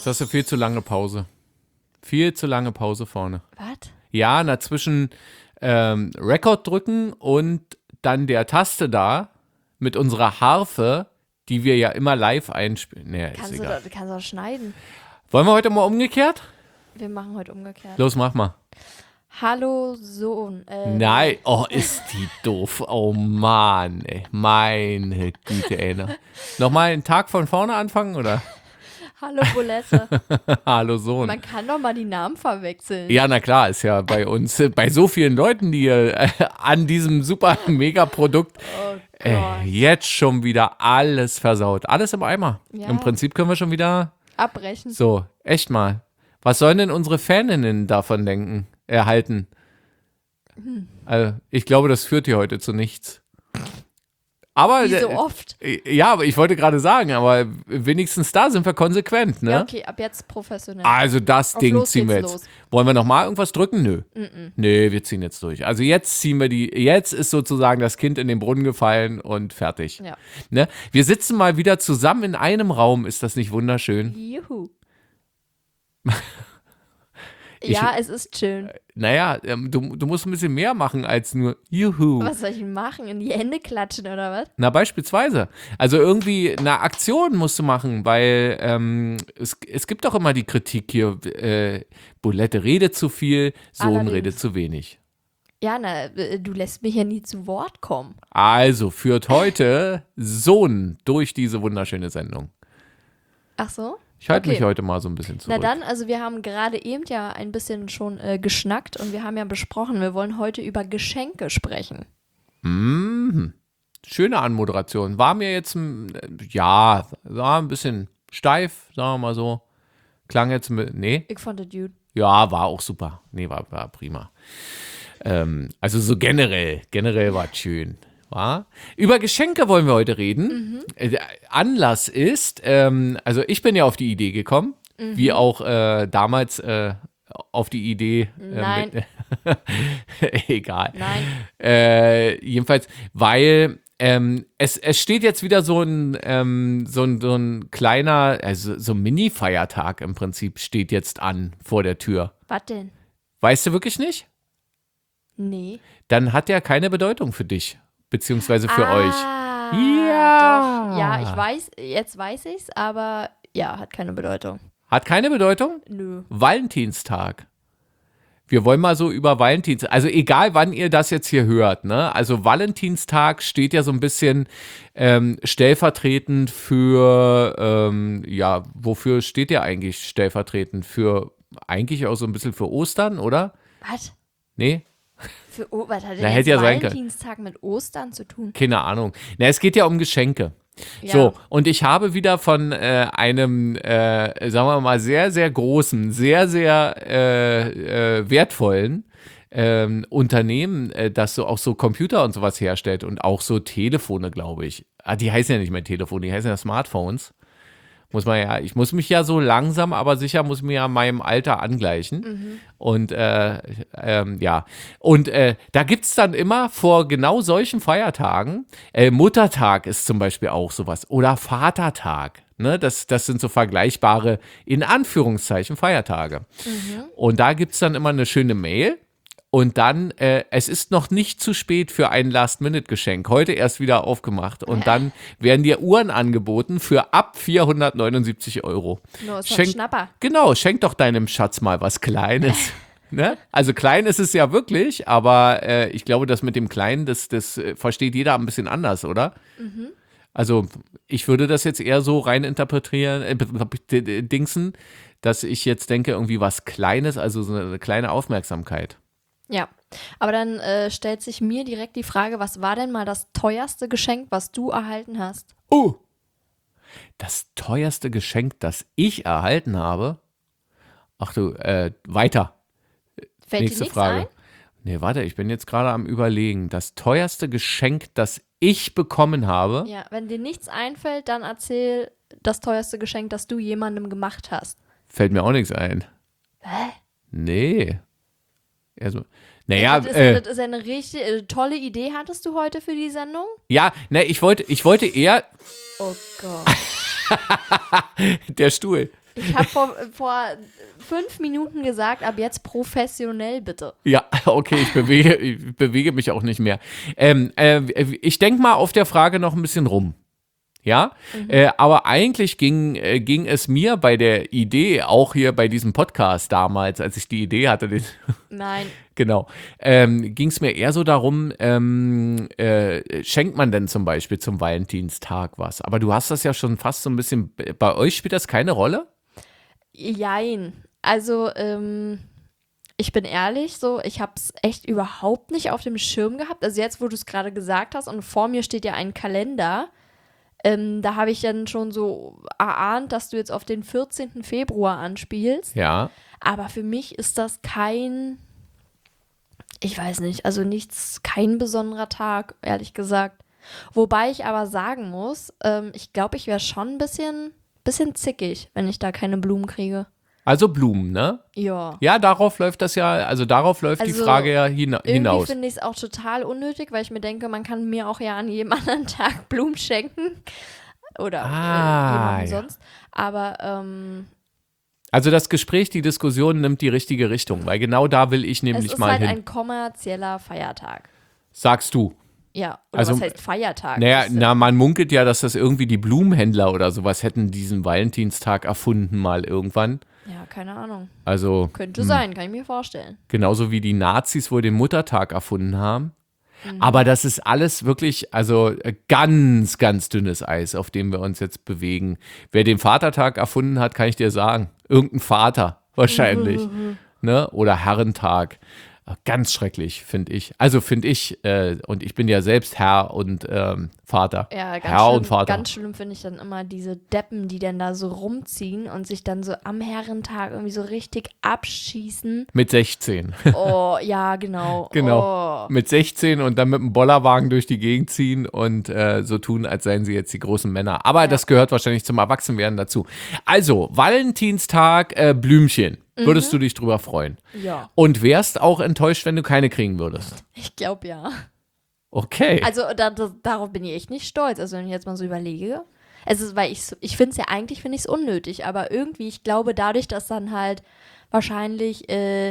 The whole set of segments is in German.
hast du viel zu lange Pause. Viel zu lange Pause vorne. Was? Ja, zwischen Rekord drücken und dann der Taste da mit unserer Harfe, die wir ja immer live einspielen. Nee, ist egal. Du kannst auch schneiden. Wollen wir heute mal umgekehrt? Wir machen heute umgekehrt. Los, mach mal. Hallo Sohn. Nein, oh, ist die doof. Oh Mann, ey. Meine Güte, ey. Nochmal einen Tag von vorne anfangen, oder? Hallo Bulette. Hallo Sohn. Man kann doch mal die Namen verwechseln. Ja, na klar, ist ja bei uns, bei so vielen Leuten, die an diesem super Mega-Produkt jetzt schon wieder alles versaut. Alles im Eimer. Ja. Im Prinzip können wir schon wieder Abbrechen. so, echt mal. Was sollen denn unsere Faninnen davon denken, erhalten? Also, ich glaube, das führt hier heute zu nichts. Aber, Wie so oft. Ja, aber ich wollte gerade sagen, aber wenigstens da sind wir konsequent, ne? Ja, okay, ab jetzt professionell. Also das Auf Ding los ziehen wir geht's jetzt. los. Wollen wir nochmal irgendwas drücken? Nö. Nee, wir ziehen jetzt durch. Also jetzt ziehen wir jetzt ist sozusagen das Kind in den Brunnen gefallen und fertig. Ja. Ne? Wir sitzen mal wieder zusammen in einem Raum. Ist das nicht wunderschön? Juhu. Ja, es ist schön. Naja, du musst ein bisschen mehr machen als nur Juhu. Was soll ich denn machen? In die Hände klatschen oder was? Na, beispielsweise. Also irgendwie eine Aktion musst du machen, weil es gibt doch immer die Kritik hier, Bulette redet zu viel, Sohn Allerdings. redet zu wenig. Ja, du lässt mich ja nie zu Wort kommen. Also führt heute Sohn durch diese wunderschöne Sendung. Ach so? Ich halte Okay. mich heute mal so ein bisschen zurück. Na dann, also wir haben gerade eben ja ein bisschen schon geschnackt und wir haben ja besprochen, wir wollen heute über Geschenke sprechen. Schöne Anmoderation. War mir jetzt, war ein bisschen steif, sagen wir mal so. Klang jetzt nee, Ich fand das gut. ja, war auch super. Nee, war prima. Also so generell war es schön. War? Über Geschenke wollen wir heute reden. Anlass ist, also ich bin ja auf die Idee gekommen, wie auch damals auf die Idee. Nein. Egal. Nein. Jedenfalls, weil es steht jetzt wieder so ein kleiner, also so ein Mini-Feiertag im Prinzip steht jetzt an vor der Tür. Was denn? Weißt du wirklich nicht? Nee. Dann hat der keine Bedeutung für dich, beziehungsweise für euch. Ja. Doch. Ja, ich weiß, jetzt weiß ich's, aber ja, hat keine Bedeutung. Hat keine Bedeutung? Nö. Valentinstag. Wir wollen mal so über Valentinstag, also egal wann ihr das jetzt hier hört, ne? Also Valentinstag steht ja so ein bisschen stellvertretend für, wofür steht der eigentlich stellvertretend? Für, eigentlich auch so ein bisschen für Ostern, oder? Was? Nee? Was hat denn Na, jetzt hätte ja sein können. Valentinstag mit Ostern zu tun? Keine Ahnung. Na, es geht ja um Geschenke. Ja. So, und ich habe wieder von einem, sagen wir mal, sehr, sehr großen, sehr, sehr wertvollen Unternehmen, das so auch so Computer und sowas herstellt und auch so Telefone, glaube ich. Die heißen ja nicht mehr Telefone, die heißen ja Smartphones. Ich muss mich ja so langsam, aber sicher muss mir ja meinem Alter angleichen. Und ja. Und da gibt es dann immer vor genau solchen Feiertagen, Muttertag ist zum Beispiel auch sowas. Oder Vatertag. Ne? Das sind so vergleichbare, in Anführungszeichen, Feiertage. Und da gibt es dann immer eine schöne Mail. Und dann, es ist noch nicht zu spät für ein Last-Minute-Geschenk. Heute erst wieder aufgemacht. Und dann werden dir Uhren angeboten für ab 479 €. Nur ist ein Schnapper. Genau, schenk doch deinem Schatz mal was Kleines. Ne? Also klein ist es ja wirklich, aber ich glaube, das mit dem Kleinen, das versteht jeder ein bisschen anders, oder? Also ich würde das jetzt eher so rein interpretieren, dingsen, dass ich jetzt denke, irgendwie was Kleines, also so eine kleine Aufmerksamkeit. Ja, aber dann stellt sich mir direkt die Frage, was war denn mal das teuerste Geschenk, was du erhalten hast? Oh! Das teuerste Geschenk, das ich erhalten habe? Ach du, weiter. Fällt Nächste dir nichts Frage. ein? Nee, warte, ich bin jetzt gerade am Überlegen. Das teuerste Geschenk, das ich bekommen habe? Ja, wenn dir nichts einfällt, dann erzähl das teuerste Geschenk, das du jemandem gemacht hast. Fällt mir auch nichts ein. Hä? Nee. Also, naja, Das ist eine richtig tolle Idee, hattest du heute für die Sendung? ja, ich wollte eher Oh Gott. der Stuhl. Ich habe vor 5 Minuten gesagt, ab jetzt professionell bitte. Ja, okay, ich bewege mich auch nicht mehr. Ich denke mal auf der Frage noch ein bisschen rum. Ja, aber eigentlich ging es mir bei der Idee, auch hier bei diesem Podcast damals, als ich die Idee hatte, Nein. genau, ging es mir eher so darum, schenkt man denn zum Beispiel zum Valentinstag was? Aber du hast das ja schon fast so ein bisschen, bei euch spielt das keine Rolle? Jein. Also, ich bin ehrlich, so, ich habe es echt überhaupt nicht auf dem Schirm gehabt. Also jetzt, wo du es gerade gesagt hast und vor mir steht ja ein Kalender, da habe ich dann schon so erahnt, dass du jetzt auf den 14. Februar anspielst. Ja. Aber für mich ist das ich weiß nicht, also kein besonderer Tag, ehrlich gesagt. Wobei ich aber sagen muss, ich glaube, ich wäre schon ein bisschen zickig, wenn ich da keine Blumen kriege. Also Blumen, ne? Ja. Ja, darauf läuft das ja, also darauf läuft die Also, Frage ja Irgendwie hinaus. finde ich es auch total unnötig, weil ich mir denke, man kann mir auch ja an jedem anderen Tag Blumen schenken. Oder jemandem ja. sonst. Aber Also das Gespräch, die Diskussion nimmt die richtige Richtung, weil genau da will ich es nämlich ist mal halt hin. ein kommerzieller Feiertag. Sagst du. Ja, oder Also, was heißt Feiertag? Naja, Das ist man munkelt ja, dass das irgendwie die Blumenhändler oder sowas hätten diesen Valentinstag erfunden mal irgendwann. ja, keine Ahnung. Also Könnte sein, kann ich mir vorstellen. genauso wie die Nazis wohl den Muttertag erfunden haben. Aber das ist alles wirklich, also ganz, ganz dünnes Eis, auf dem wir uns jetzt bewegen. Wer den Vatertag erfunden hat, kann ich dir sagen. Irgendein Vater wahrscheinlich. Ne? Oder Herrentag. Ganz schrecklich, finde ich. Also finde ich, und ich bin ja selbst Herr und Vater. Ja, Herr und Vater. ganz schlimm finde ich dann immer diese Deppen, die dann da so rumziehen und sich dann so am Herrentag irgendwie so richtig abschießen. Mit 16. Oh, ja, genau. Genau. Oh. Mit 16 und dann mit dem Bollerwagen durch die Gegend ziehen und so tun, als seien sie jetzt die großen Männer. Aber das gehört wahrscheinlich zum Erwachsenwerden dazu. Also, Valentinstag, Blümchen. Würdest du dich drüber freuen? Ja, Und wärst auch enttäuscht, wenn du keine kriegen würdest? ich glaube ja. Okay. Also darauf bin ich echt nicht stolz. Also wenn ich jetzt mal so überlege. Es ist, weil ich finde es ja eigentlich, finde ich es unnötig. Aber irgendwie, ich glaube dadurch, dass dann halt wahrscheinlich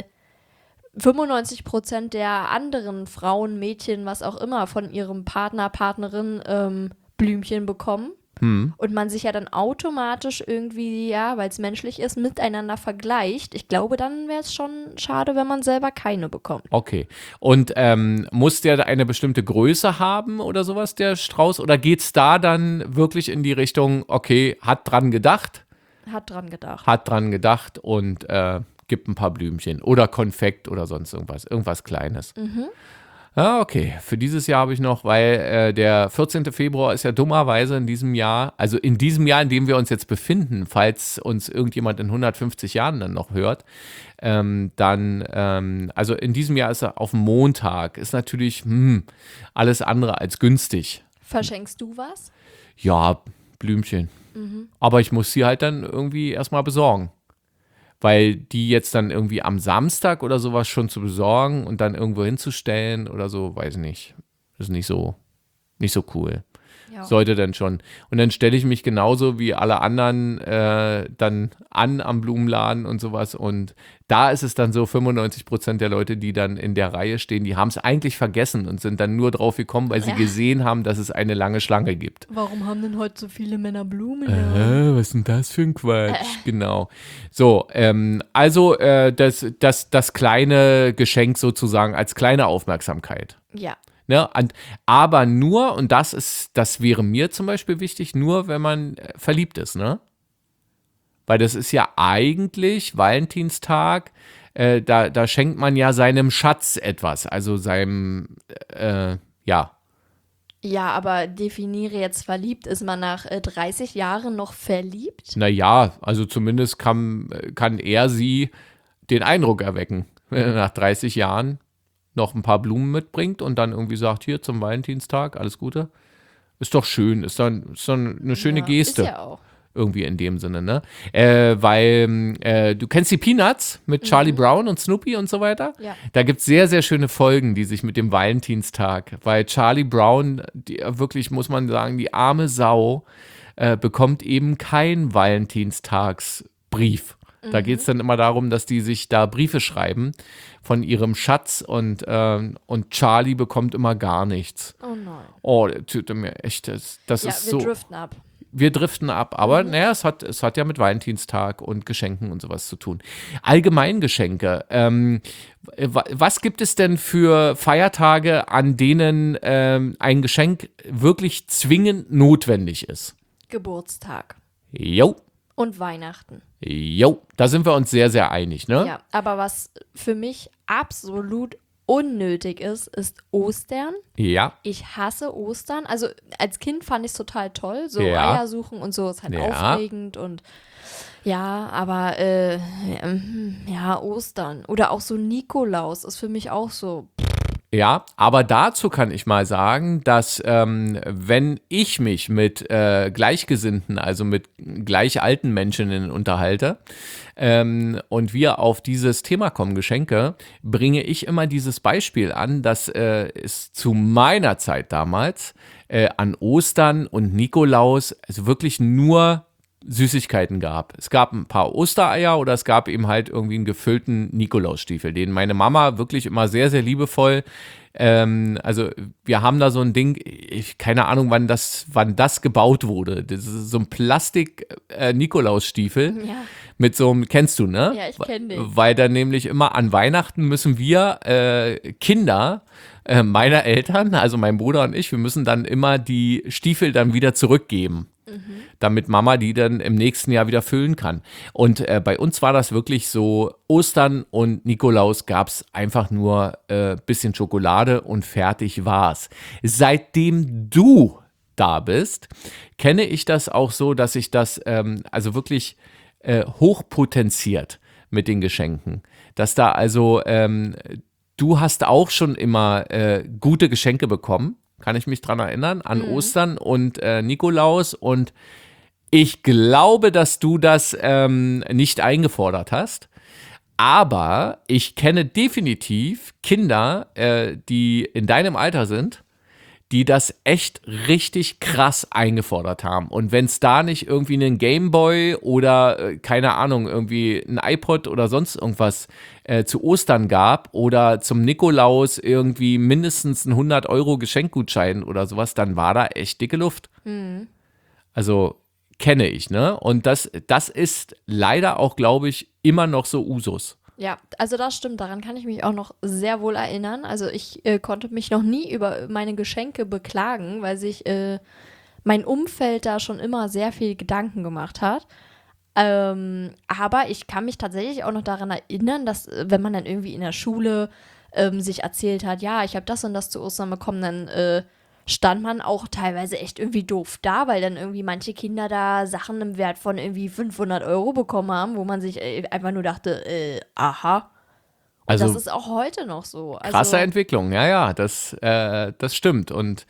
95% der anderen Frauen, Mädchen, was auch immer, von ihrem Partner, Partnerin Blümchen bekommen. Und man sich ja dann automatisch irgendwie, ja, weil es menschlich ist, miteinander vergleicht. Ich glaube, dann wäre es schon schade, wenn man selber keine bekommt. Okay. Und muss der eine bestimmte Größe haben oder sowas, der Strauß? Oder geht es da dann wirklich in die Richtung, okay, hat dran gedacht Hat dran gedacht. und gibt ein paar Blümchen oder Konfekt oder sonst irgendwas Kleines. Ja, okay. Für dieses Jahr habe ich noch, weil der 14. Februar ist ja dummerweise in diesem Jahr, also in diesem Jahr, in dem wir uns jetzt befinden, falls uns irgendjemand in 150 Jahren dann noch hört, also in diesem Jahr ist er auf Montag, ist natürlich alles andere als günstig. Verschenkst du was? Ja, Blümchen. Aber ich muss sie halt dann irgendwie erstmal besorgen. Weil die jetzt dann irgendwie am Samstag oder sowas schon zu besorgen und dann irgendwo hinzustellen oder so, weiß ich nicht. Ist nicht so cool. Ja. Sollte dann schon. Und dann stelle ich mich genauso wie alle anderen dann am Blumenladen und sowas. Und da ist es dann so, 95% der Leute, die dann in der Reihe stehen, die haben es eigentlich vergessen und sind dann nur drauf gekommen, weil sie gesehen haben, dass es eine lange Schlange gibt. Warum haben denn heute so viele Männer Blumen? Was ist denn das für ein Quatsch? Genau. So, also das kleine Geschenk sozusagen als kleine Aufmerksamkeit. Ja. Ne? Aber nur, und das wäre mir zum Beispiel wichtig, nur wenn man verliebt ist, ne? Weil das ist ja eigentlich Valentinstag, da schenkt man ja seinem Schatz etwas, also seinem, ja. Ja, aber definiere jetzt verliebt. Ist man nach 30 Jahren noch verliebt? Naja, also zumindest kann er sie den Eindruck erwecken, wenn er nach 30 Jahren noch ein paar Blumen mitbringt und dann irgendwie sagt, hier zum Valentinstag, alles Gute. Ist doch schön, ist dann eine schöne Geste. Ist ja auch. Irgendwie in dem Sinne, ne? Weil du kennst die Peanuts mit Charlie Brown und Snoopy und so weiter? Ja. Da gibt es sehr, sehr schöne Folgen, die sich mit dem Valentinstag, weil Charlie Brown, wirklich muss man sagen, die arme Sau, bekommt eben kein Valentinstagsbrief Brief. Da geht es dann immer darum, dass die sich da Briefe schreiben von ihrem Schatz und Charlie bekommt immer gar nichts. Oh nein. Oh, der tut mir echt, das Ja, ist wir so. driften ab. Wir driften ab, aber naja, es hat ja mit Valentinstag und Geschenken und sowas zu tun. Allgemein Geschenke. Was gibt es denn für Feiertage, an denen ein Geschenk wirklich zwingend notwendig ist? Geburtstag. Jo, Und Weihnachten. jo, da sind wir uns sehr, sehr einig, ne? Ja, aber was für mich absolut unnötig ist Ostern. Ja, Ich hasse Ostern. Also als Kind fand ich es total toll. So Ja. Eier suchen und so ist halt Ja. aufregend und ja, aber ja, Ostern. Oder auch so Nikolaus ist für mich auch so. ja, aber dazu kann ich mal sagen, dass wenn ich mich mit Gleichgesinnten, also mit gleich alten Menschen unterhalte und wir auf dieses Thema kommen, Geschenke, bringe ich immer dieses Beispiel an, dass es zu meiner Zeit damals an Ostern und Nikolaus also wirklich nur Süßigkeiten gab. Es gab ein paar Ostereier oder es gab eben halt irgendwie einen gefüllten Nikolausstiefel, den meine Mama wirklich immer sehr, sehr liebevoll, also wir haben da so ein Ding, keine Ahnung, wann das gebaut wurde. Das ist so ein Plastik-Nikolausstiefel Ja, mit so einem, kennst du, ne? ja, ich kenne den. Weil dann nämlich immer an Weihnachten müssen wir Kinder meiner Eltern, also mein Bruder und ich, wir müssen dann immer die Stiefel dann wieder zurückgeben, damit Mama die dann im nächsten Jahr wieder füllen kann. Und bei uns war das wirklich so, Ostern und Nikolaus gab es einfach nur bisschen Schokolade und fertig war's. Seitdem du da bist, kenne ich das auch so, dass ich das also wirklich hochpotenziert mit den Geschenken. Dass da also, du hast auch schon immer gute Geschenke bekommen, kann ich mich dran erinnern, an Ostern und Nikolaus. Und ich glaube, dass du das nicht eingefordert hast. Aber ich kenne definitiv Kinder, die in deinem Alter sind, die das echt richtig krass eingefordert haben. Und wenn es da nicht irgendwie einen Gameboy oder, keine Ahnung, irgendwie ein iPod oder sonst irgendwas zu Ostern gab oder zum Nikolaus irgendwie mindestens ein 100 € Geschenkgutschein oder sowas, dann war da echt dicke Luft. Also kenne ich, ne? Und das ist leider auch, glaube ich, immer noch so Usus. Ja, also das stimmt, daran kann ich mich auch noch sehr wohl erinnern. Also ich konnte mich noch nie über meine Geschenke beklagen, weil sich mein Umfeld da schon immer sehr viel Gedanken gemacht hat. Aber ich kann mich tatsächlich auch noch daran erinnern, dass wenn man dann irgendwie in der Schule sich erzählt hat, ja, ich habe das und das zu Ostern bekommen, dann stand man auch teilweise echt irgendwie doof da, weil dann irgendwie manche Kinder da Sachen im Wert von irgendwie 500 € bekommen haben, wo man sich einfach nur dachte, aha. Und Also das ist auch heute noch so. Also, krasse Entwicklung, ja, das stimmt. Und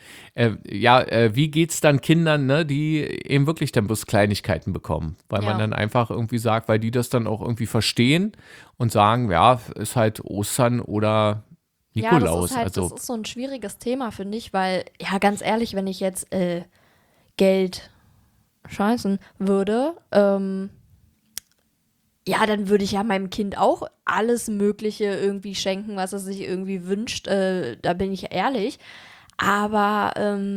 wie geht's dann Kindern, ne, die eben wirklich dann bloß Kleinigkeiten bekommen? Weil man Ja. dann einfach irgendwie sagt, weil die das dann auch irgendwie verstehen und sagen, ja, ist halt Ostern oder ja, Nikolaus. das Also ist so ein schwieriges Thema, finde ich, weil, ja, ganz ehrlich, wenn ich jetzt Geld scheißen würde, ja, dann würde ich ja meinem Kind auch alles Mögliche irgendwie schenken, was es sich irgendwie wünscht. Da bin ich ehrlich. Aber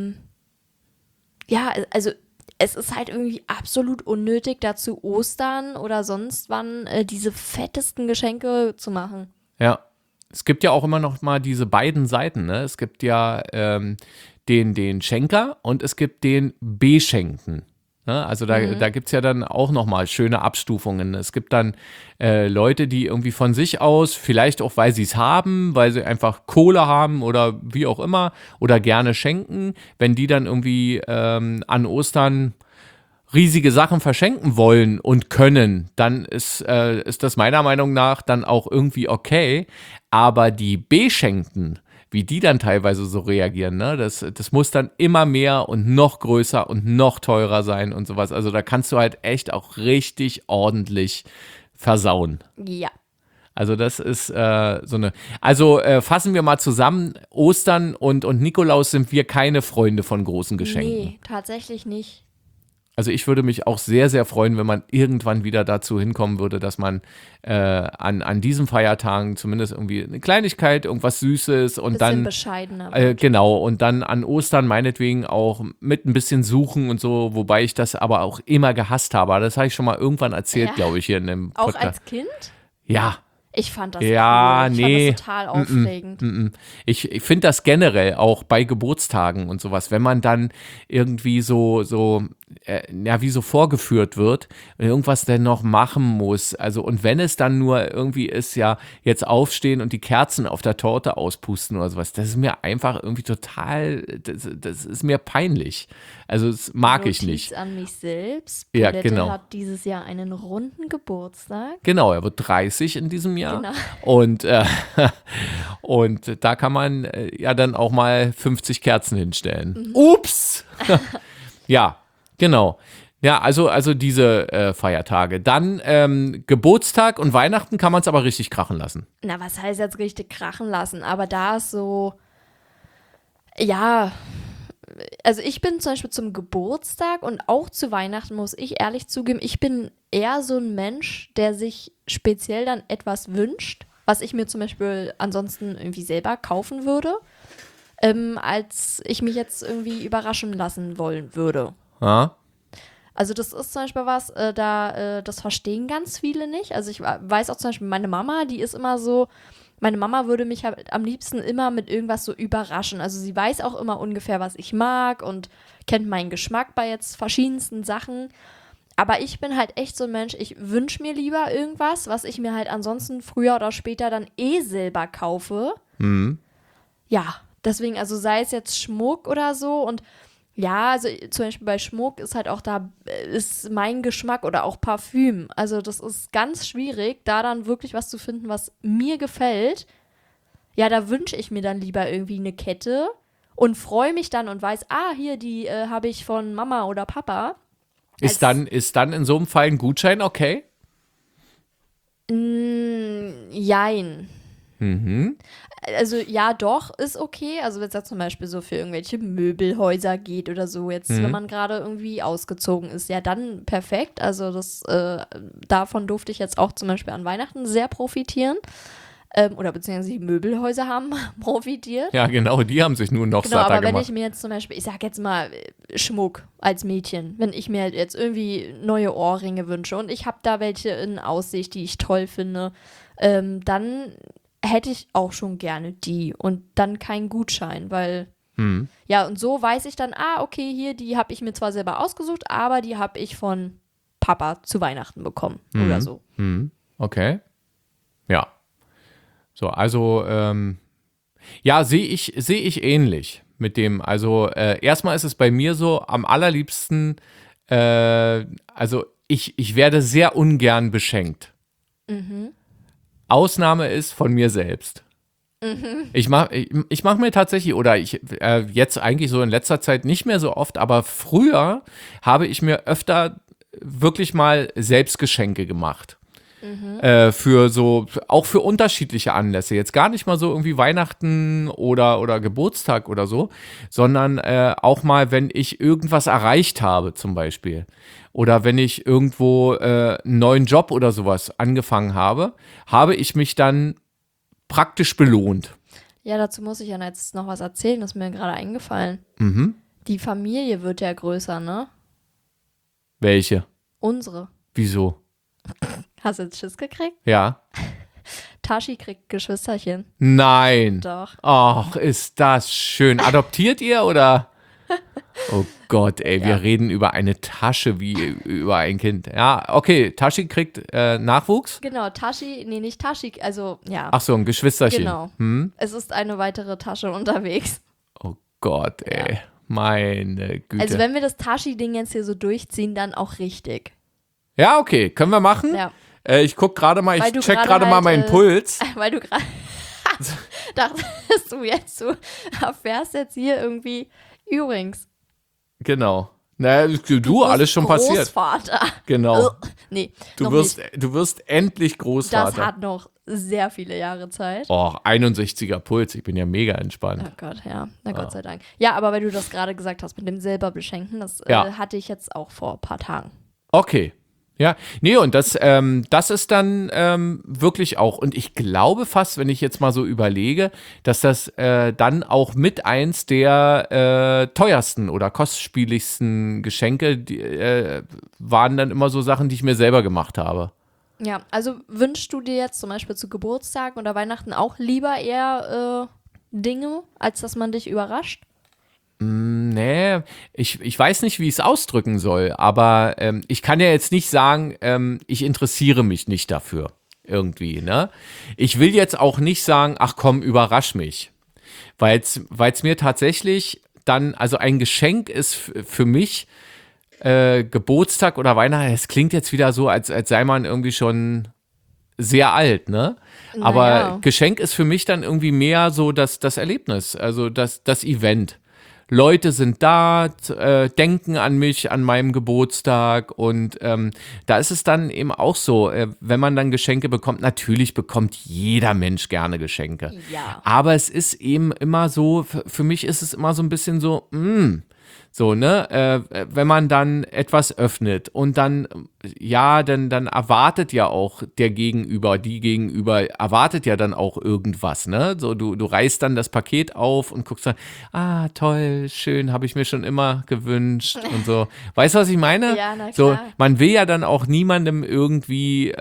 ja, also es ist halt irgendwie absolut unnötig, dazu Ostern oder sonst wann diese fettesten Geschenke zu machen. ja, es gibt ja auch immer noch mal diese beiden Seiten, ne? Es gibt ja den Schenker und es gibt den Beschenken. Ne? Also da gibt es ja dann auch noch mal schöne Abstufungen. Es gibt dann Leute, die irgendwie von sich aus, vielleicht auch, weil sie es haben, weil sie einfach Kohle haben oder wie auch immer oder gerne schenken, wenn die dann irgendwie an Ostern riesige Sachen verschenken wollen und können, dann ist das meiner Meinung nach dann auch irgendwie okay. Aber die Beschenkten, wie die dann teilweise so reagieren, ne, das muss dann immer mehr und noch größer und noch teurer sein und sowas. Also da kannst du halt echt auch richtig ordentlich versauen. Ja. Also das ist so eine. Also fassen wir mal zusammen: Ostern und Nikolaus sind wir keine Freunde von großen Geschenken. Nee, tatsächlich nicht. Also ich würde mich auch sehr, sehr freuen, wenn man irgendwann wieder dazu hinkommen würde, dass man an diesen Feiertagen zumindest irgendwie eine Kleinigkeit, irgendwas Süßes und Bisschen dann bescheidener wird. genau, und dann an Ostern meinetwegen auch mit ein bisschen Suchen und so, wobei ich das aber auch immer gehasst habe. Das habe ich schon mal irgendwann erzählt, Ja. glaube ich, hier in dem Auch Podcast. als Kind? Ja, Ich fand das Ja, cool. Ich nee. fand das total aufregend. Ich finde das generell auch bei Geburtstagen und sowas, wenn man dann irgendwie wie so vorgeführt wird und irgendwas denn noch machen muss. Also, und wenn es dann nur irgendwie ist, ja, jetzt aufstehen und die Kerzen auf der Torte auspusten oder sowas, das ist mir einfach irgendwie total, das ist mir peinlich. Also, das mag ich Notiz nicht. an mich selbst. Ja, Paulette genau. hat dieses Jahr einen runden Geburtstag. Genau, er wird 30 in diesem Jahr. Genau. Und da kann man ja dann auch mal 50 Kerzen hinstellen. Ups! Ja, genau. Ja, also diese Feiertage. Dann Geburtstag und Weihnachten kann man es aber richtig krachen lassen. Na, was heißt jetzt richtig krachen lassen? Aber da ist so, ja, also ich bin zum Beispiel zum Geburtstag und auch zu Weihnachten, muss ich ehrlich zugeben, ich bin eher so ein Mensch, der sich speziell dann etwas wünscht, was ich mir zum Beispiel ansonsten irgendwie selber kaufen würde, als ich mich jetzt irgendwie überraschen lassen wollen würde. Ja? Also das ist zum Beispiel was, das verstehen ganz viele nicht. Also ich weiß auch zum Beispiel, meine Mama, die ist immer so, meine Mama würde mich halt am liebsten immer mit irgendwas so überraschen. Also sie weiß auch immer ungefähr, was ich mag und kennt meinen Geschmack bei jetzt verschiedensten Sachen. Aber ich bin halt echt so ein Mensch, ich wünsche mir lieber irgendwas, was ich mir halt ansonsten früher oder später dann selber kaufe. Ja, deswegen, also sei es jetzt Schmuck oder so und ja, also zum Beispiel bei Schmuck ist halt auch da, ist mein Geschmack oder auch Parfüm. Also das ist ganz schwierig, da dann wirklich was zu finden, was mir gefällt. Ja, da wünsche ich mir dann lieber irgendwie eine Kette und freue mich dann und weiß, hier, die habe ich von Mama oder Papa. Ist dann in so einem Fall ein Gutschein okay? Jein. Also ja, doch, ist okay. Also wenn es ja zum Beispiel so für irgendwelche Möbelhäuser geht oder so, jetzt wenn man gerade irgendwie ausgezogen ist, ja dann perfekt. Also davon durfte ich jetzt auch zum Beispiel an Weihnachten sehr profitieren. Oder beziehungsweise die Möbelhäuser haben profitiert. Ja, genau, die haben sich nun noch Genau, satter aber wenn gemacht. ich mir jetzt zum Beispiel, ich sag jetzt mal Schmuck als Mädchen, wenn ich mir jetzt irgendwie neue Ohrringe wünsche und ich habe da welche in Aussicht, die ich toll finde, dann hätte ich auch schon gerne die und dann keinen Gutschein, weil ja, und so weiß ich dann, okay, hier, die habe ich mir zwar selber ausgesucht, aber die habe ich von Papa zu Weihnachten bekommen oder so. Okay. Ja. So, also, ja, sehe ich ähnlich mit dem. Also, erstmal ist es bei mir so, am allerliebsten, also ich werde sehr ungern beschenkt. Ausnahme ist von mir selbst. Ich mach mir tatsächlich, oder jetzt eigentlich so in letzter Zeit nicht mehr so oft, aber früher habe ich mir öfter wirklich mal Selbstgeschenke gemacht. Auch für unterschiedliche Anlässe. Jetzt gar nicht mal so irgendwie Weihnachten oder Geburtstag oder so, sondern auch mal, wenn ich irgendwas erreicht habe, zum Beispiel. Oder wenn ich irgendwo einen neuen Job oder sowas angefangen habe, habe ich mich dann praktisch belohnt. Ja, dazu muss ich ja jetzt noch was erzählen, das ist mir gerade eingefallen. Die Familie wird ja größer, ne? Welche? Unsere. Wieso? Hast du jetzt Schiss gekriegt? Ja. Tashi kriegt Geschwisterchen. Nein. Doch. Ach, ist das schön. Adoptiert ihr oder? Oh Gott, ey, wir reden über eine Tasche wie über ein Kind. Ja, okay, Tashi kriegt Nachwuchs? Genau, Tashi, nee, nicht Tashi, also ja. Ach so, ein Geschwisterchen. Genau. Es ist eine weitere Tasche unterwegs. Oh Gott, ey. Meine Güte. Also wenn wir das Tashi-Ding jetzt hier so durchziehen, dann auch richtig. Ja, okay, können wir machen? Ja. Ich guck gerade mal, Weil ich du check gerade gerade mal halt, meinen Puls. Weil du gerade dachtest du jetzt, du erfährst jetzt hier irgendwie übrigens. Genau. Naja, du alles schon passiert. Großvater. Genau. Nee, Du noch wirst, nicht. du wirst endlich Großvater. Das hat noch sehr viele Jahre Zeit. Oh, 61er Puls, ich bin ja mega Oh entspannt. Gott, ja. Na Gott sei Dank. Ja, aber weil du das gerade gesagt hast mit dem selber beschenken, das Ja. hatte ich jetzt auch vor ein paar Tagen. Okay. Ja, nee, und das ist dann wirklich auch, und ich glaube fast, wenn ich jetzt mal so überlege, dass das dann auch mit eins der teuersten oder kostspieligsten Geschenke waren dann immer so Sachen, die ich mir selber gemacht habe. Ja, also wünschst du dir jetzt zum Beispiel zu Geburtstagen oder Weihnachten auch lieber eher Dinge, als dass man dich überrascht? Nee, ich weiß nicht, wie ich es ausdrücken soll, aber ich kann ja jetzt nicht sagen, ich interessiere mich nicht dafür irgendwie, ne? Ich will jetzt auch nicht sagen, ach komm, überrasch mich, weil's mir tatsächlich dann, also ein Geschenk ist für mich Geburtstag oder Weihnachten, es klingt jetzt wieder so, als sei man irgendwie schon sehr alt, ne? Aber Naja. Geschenk ist für mich dann irgendwie mehr so das Erlebnis, also das Event. Leute sind da, denken an mich, an meinem Geburtstag und da ist es dann eben auch so, wenn man dann Geschenke bekommt, natürlich bekommt jeder Mensch gerne Geschenke. Ja. Aber es ist eben immer so, für mich ist es immer so ein bisschen so, so, ne, wenn man dann etwas öffnet und dann, ja, dann erwartet ja auch der Gegenüber, die Gegenüber erwartet ja dann auch irgendwas, ne? So, du reißt dann das Paket auf und guckst dann, ah, toll, schön, habe ich mir schon immer gewünscht und so. Weißt du, was ich meine? Ja, na So, klar. man will ja dann auch niemandem irgendwie,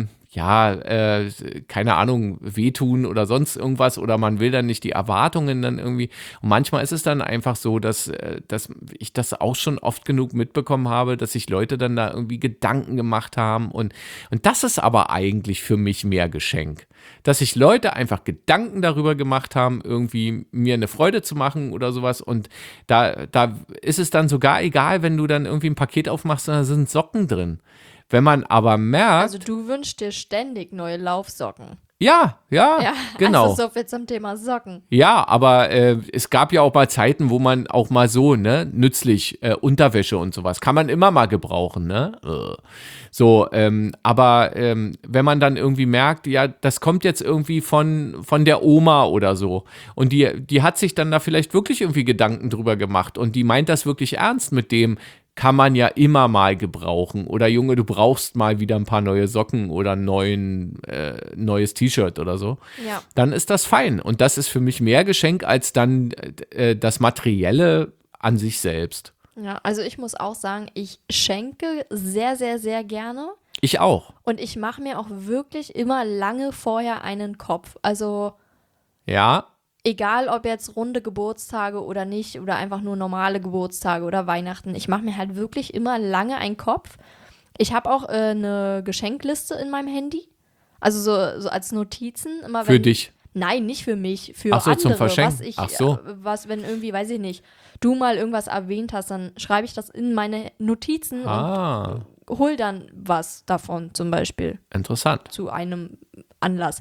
keine Ahnung, wehtun oder sonst irgendwas oder man will dann nicht die Erwartungen dann irgendwie. Und manchmal ist es dann einfach so, dass ich das auch schon oft genug mitbekommen habe, dass sich Leute dann da irgendwie Gedanken gemacht haben und das ist aber eigentlich für mich mehr Geschenk. Dass sich Leute einfach Gedanken darüber gemacht haben, irgendwie mir eine Freude zu machen oder sowas und da ist es dann sogar egal, wenn du dann irgendwie ein Paket aufmachst und da sind Socken drin. Wenn man aber merkt, Also du wünschst dir ständig neue Laufsocken. ja, Ja, genau. also so viel zum Thema Socken. Ja, aber es gab ja auch mal Zeiten, wo man auch mal so, ne, nützlich, Unterwäsche und sowas, kann man immer mal gebrauchen, ne? So, aber wenn man dann irgendwie merkt, ja, das kommt jetzt irgendwie von der Oma oder so und die hat sich dann da vielleicht wirklich irgendwie Gedanken drüber gemacht und die meint das wirklich ernst mit dem, kann man ja immer mal gebrauchen. Oder Junge, du brauchst mal wieder ein paar neue Socken oder ein neues T-Shirt oder so. Ja. Dann ist das fein. Und das ist für mich mehr Geschenk als dann das Materielle an sich selbst. Ja, also ich muss auch sagen, ich schenke sehr, sehr, sehr gerne. Ich auch. Und ich mache mir auch wirklich immer lange vorher einen Kopf. Also Ja, egal, ob jetzt runde Geburtstage oder nicht oder einfach nur normale Geburtstage oder Weihnachten. Ich mache mir halt wirklich immer lange einen Kopf. Ich habe auch eine Geschenkliste in meinem Handy. Also so als Notizen. Immer für dich. Nein, nicht für mich, für Ach so, andere. zum Verschenken. Was ich, Ach so. was, wenn irgendwie, weiß ich nicht, du mal irgendwas erwähnt hast, dann schreibe ich das in meine Notizen Ah, und hol dann was davon, zum Beispiel interessant. zu einem Anlass.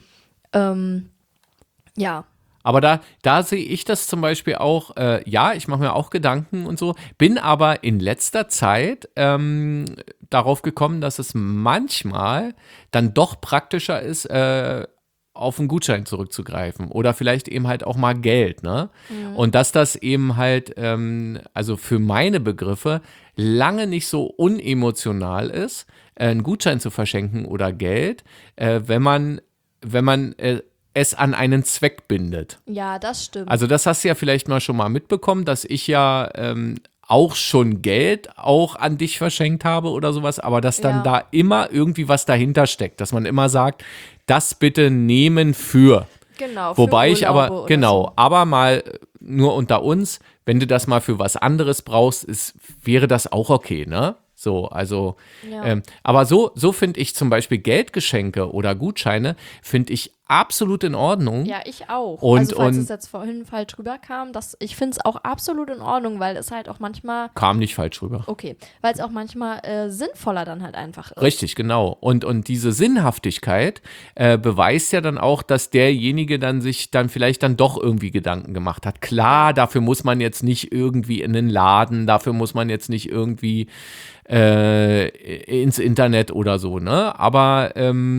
Ja, Aber da sehe ich das zum Beispiel auch, ja, ich mache mir auch Gedanken und so, bin aber in letzter Zeit darauf gekommen, dass es manchmal dann doch praktischer ist, auf einen Gutschein zurückzugreifen oder vielleicht eben halt auch mal Geld, ne? Und dass das eben halt, also für meine Begriffe, lange nicht so unemotional ist, einen Gutschein zu verschenken oder Geld, wenn man es an einen Zweck bindet. ja, das stimmt. Also das hast du ja vielleicht mal schon mal mitbekommen, dass ich ja auch schon Geld auch an dich verschenkt habe oder sowas, aber dass dann Ja. da immer irgendwie was dahinter steckt, dass man immer sagt, das bitte nehmen für. Genau. für Wobei ich Urlaube aber, oder genau, so. aber mal nur unter uns, wenn du das mal für was anderes brauchst, wäre das auch okay, ne? So, also, Ja. aber so finde ich zum Beispiel Geldgeschenke oder Gutscheine, finde ich absolut in Ordnung. Ja, ich auch. Und- also falls und- es jetzt vorhin falsch rüberkam, ich finde es auch absolut in Ordnung, weil es halt auch manchmal, Kam nicht falsch rüber. okay, weil es auch manchmal sinnvoller dann halt einfach ist. Richtig, genau. Und diese Sinnhaftigkeit beweist ja dann auch, dass derjenige dann sich dann vielleicht dann doch irgendwie Gedanken gemacht hat. Klar, dafür muss man jetzt nicht irgendwie in den Laden, dafür muss man jetzt nicht irgendwie ins Internet oder so, ne? Aber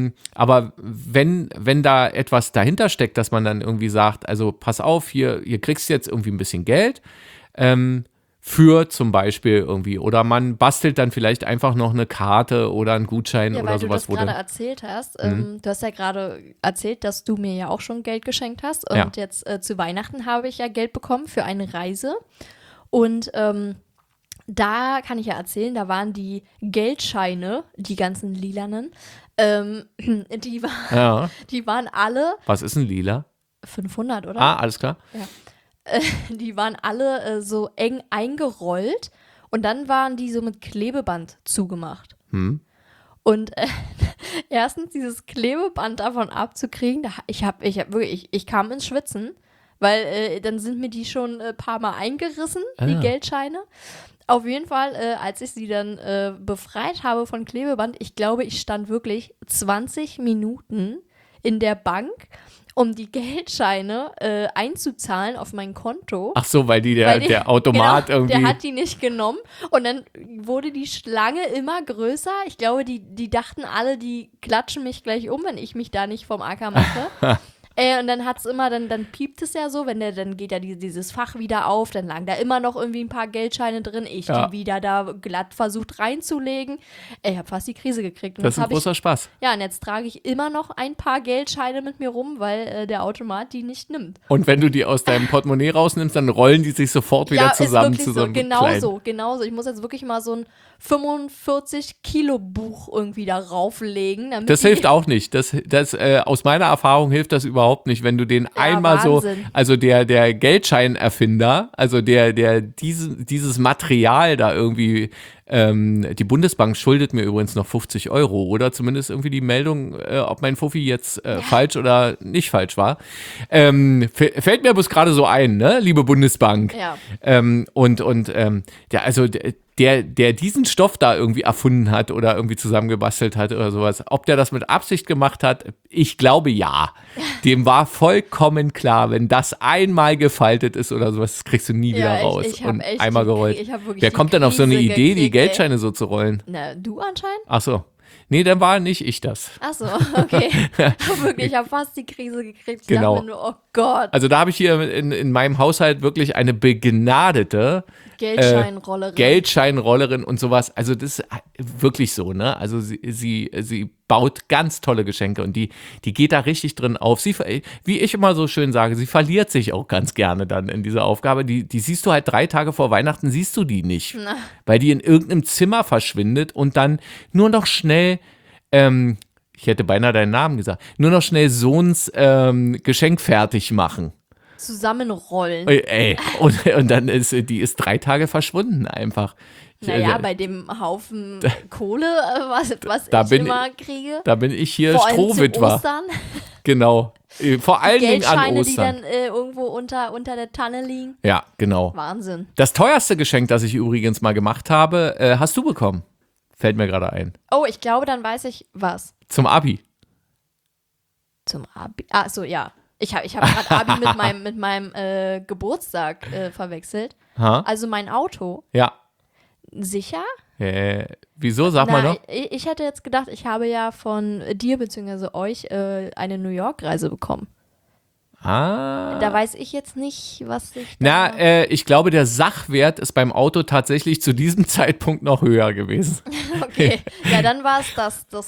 wenn da etwas dahinter steckt, dass man dann irgendwie sagt, also pass auf, hier kriegst du jetzt irgendwie ein bisschen Geld, für zum Beispiel irgendwie, oder man bastelt dann vielleicht einfach noch eine Karte oder einen Gutschein Ja, oder weil du sowas, das gerade erzählt hast. Du hast ja gerade erzählt, dass du mir ja auch schon Geld geschenkt hast. Und Ja. jetzt zu Weihnachten habe ich ja Geld bekommen für eine Reise. Und da kann ich ja erzählen, da waren die Geldscheine, die ganzen lilanen, die waren alle Was ist ein Lila? 500, oder? Ah, alles klar. Die waren alle so eng eingerollt und dann waren die so mit Klebeband zugemacht. Und erstens dieses Klebeband davon abzukriegen, ich kam ins Schwitzen, weil dann sind mir die schon ein paar Mal eingerissen, die Geldscheine. Auf jeden Fall, als ich sie dann befreit habe von Klebeband, ich glaube, ich stand wirklich 20 Minuten in der Bank, um die Geldscheine einzuzahlen auf mein Konto. Ach so, weil der Automat Genau, irgendwie. der hat die nicht genommen und dann wurde die Schlange immer größer. Ich glaube, die dachten alle, die klatschen mich gleich um, wenn ich mich da nicht vom Acker mache. Und dann hat's immer, dann piept es ja so, dann geht ja dieses Fach wieder auf, dann lagen da immer noch irgendwie ein paar Geldscheine drin, die wieder da glatt versucht reinzulegen. Ich habe fast die Krise gekriegt. Und Das ist ein großer Spaß. ja, und jetzt trage ich immer noch ein paar Geldscheine mit mir rum, weil der Automat die nicht nimmt. Und wenn du die aus deinem Portemonnaie rausnimmst, dann rollen die sich sofort wieder zusammen ist zu wirklich so einem kleinen. Genauso. Ich muss jetzt wirklich mal so ein 45-Kilo-Buch irgendwie da rauflegen. Damit Das die- hilft auch nicht. Aus meiner Erfahrung hilft das überhaupt nicht, wenn du den einmal Wahnsinn. so, also der Geldscheinerfinder, also der dieses Material da irgendwie, die Bundesbank schuldet mir übrigens noch 50 Euro oder zumindest irgendwie die Meldung, ob mein Fuffi jetzt falsch oder nicht falsch war. Fällt mir bloß gerade so ein, ne, liebe Bundesbank. Ja. Der diesen Stoff da irgendwie erfunden hat oder irgendwie zusammengebastelt hat oder sowas, ob der das mit Absicht gemacht hat, ich glaube ja. Dem war vollkommen klar, wenn das einmal gefaltet ist oder sowas, das kriegst du nie wieder raus. ich hab und echt einmal gerollt. ich hab wirklich Wer die kommt denn auf so eine Krise Idee, die gekriegt, Geldscheine so zu rollen? Na, du anscheinend? Ach so. Nee, dann war nicht ich das. Ach so, okay. Ich habe fast die Krise gekriegt. Ich Genau. dachte mir nur, oh Gott, Also da habe ich hier in meinem Haushalt wirklich eine begnadete Geldscheinrollerin und sowas. Also das ist wirklich so, ne? Also sie baut ganz tolle Geschenke und die geht da richtig drin auf. Wie ich immer so schön sage, sie verliert sich auch ganz gerne dann in dieser Aufgabe. Die siehst du halt 3 Tage vor Weihnachten, siehst du die nicht. Weil die in irgendeinem Zimmer verschwindet und dann nur noch schnell, ich hätte beinahe deinen Namen gesagt, nur noch schnell Sohns Geschenk fertig machen. zusammenrollen. Ey, und dann die ist 3 Tage verschwunden einfach. Naja, bei dem Haufen Kohle, was Da ich bin immer kriege. Da bin ich hier Vor allem zu Strohwitwer. Ostern. Genau. Vor allen Dingen an Geldscheine, die Ostern. dann irgendwo unter der Tanne liegen. Ja, genau. Wahnsinn. Das teuerste Geschenk, das ich übrigens mal gemacht habe, hast du bekommen. Fällt mir gerade ein. Oh, ich glaube, dann weiß ich was. Zum Abi. Zum Abi. Ah, so, ja. Ich hab gerade Abi mit meinem Geburtstag verwechselt. Ha? Also mein Auto. Ja. Sicher? Wieso? Sag mal noch. Ich hätte jetzt gedacht, ich habe ja von dir bzw. euch eine New York-Reise bekommen. Da weiß ich jetzt nicht, was ich da... Na, ich glaube, der Sachwert ist beim Auto tatsächlich zu diesem Zeitpunkt noch höher gewesen. Okay, ja, dann war es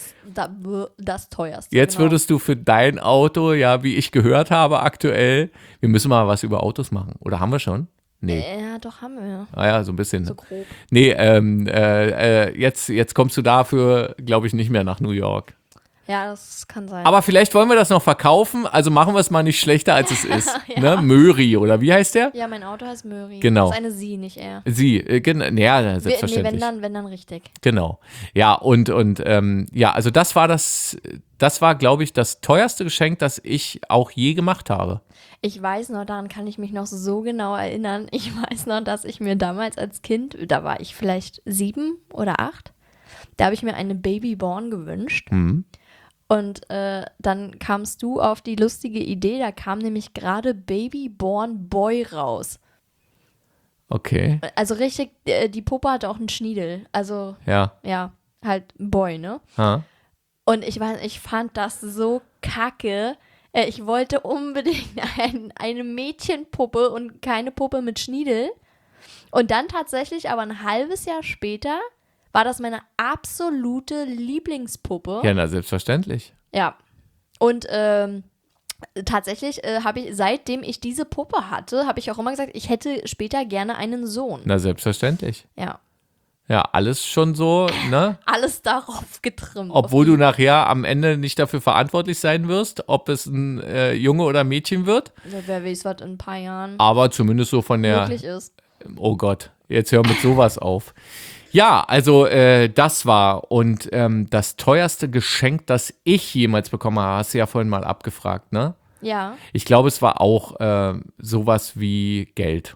das teuerste. Jetzt genau. würdest du für dein Auto, ja, wie ich gehört habe aktuell, wir müssen mal was über Autos machen. Oder haben wir schon? Nee. Ja, doch, haben wir. Ah ja, so ein bisschen. So grob. Nee, jetzt kommst du dafür, glaube ich, nicht mehr nach New York. Ja, das kann sein. Aber vielleicht wollen wir das noch verkaufen, also machen wir es mal nicht schlechter, als es ist. Ja. Ne? Möri, oder wie heißt der? Ja, mein Auto heißt Möri. Genau. Das ist eine Sie, nicht er. Sie, ja, selbstverständlich. Nee, wenn dann richtig. Genau. Ja, und ja, also das war, glaube ich, das teuerste Geschenk, das ich auch je gemacht habe. Ich weiß noch, daran kann ich mich noch so genau erinnern. Ich weiß noch, dass ich mir damals als Kind, da war ich vielleicht 7 oder 8, da habe ich mir eine Babyborn gewünscht. Mhm. Und dann kamst du auf die lustige Idee, da kam nämlich gerade Babyborn Boy raus. Okay, Also richtig, die Puppe hatte auch einen Schniedel. Also, ja. ja, halt Boy, ne? Ha. Und ich fand das so kacke. Ich wollte unbedingt eine Mädchenpuppe und keine Puppe mit Schniedel. Und dann tatsächlich, aber ein halbes Jahr später, war das meine absolute Lieblingspuppe. Ja, na, selbstverständlich. Ja. Und tatsächlich habe ich, seitdem ich diese Puppe hatte, habe ich auch immer gesagt, ich hätte später gerne einen Sohn. Na, selbstverständlich. Ja. Ja, alles schon so, ne? Alles darauf getrimmt. Obwohl du nachher am Ende nicht dafür verantwortlich sein wirst, ob es ein Junge oder Mädchen wird. Ja, wer weiß, was in ein paar Jahren Aber zumindest so von der. möglich ist. Oh Gott, jetzt hör mit sowas auf. Ja, also das war und das teuerste Geschenk, das ich jemals bekommen habe, hast du ja vorhin mal abgefragt, ne? Ja. Ich glaube, es war auch sowas wie Geld.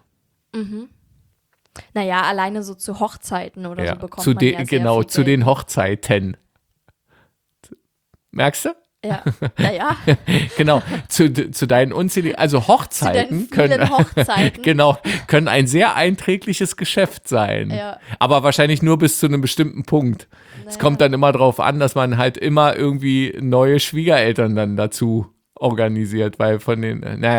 Naja, alleine so zu Hochzeiten oder so bekommt zu man ja sehr genau, viel zu Geld. den Hochzeiten. Merkst du? Ja, naja, Genau, zu deinen unzähligen, also zu Hochzeiten den vielen Hochzeiten. genau, können ein sehr einträgliches Geschäft sein. Ja. Aber wahrscheinlich nur bis zu einem bestimmten Punkt. Es kommt dann immer darauf an, dass man halt immer irgendwie neue Schwiegereltern dann dazu organisiert, weil von den,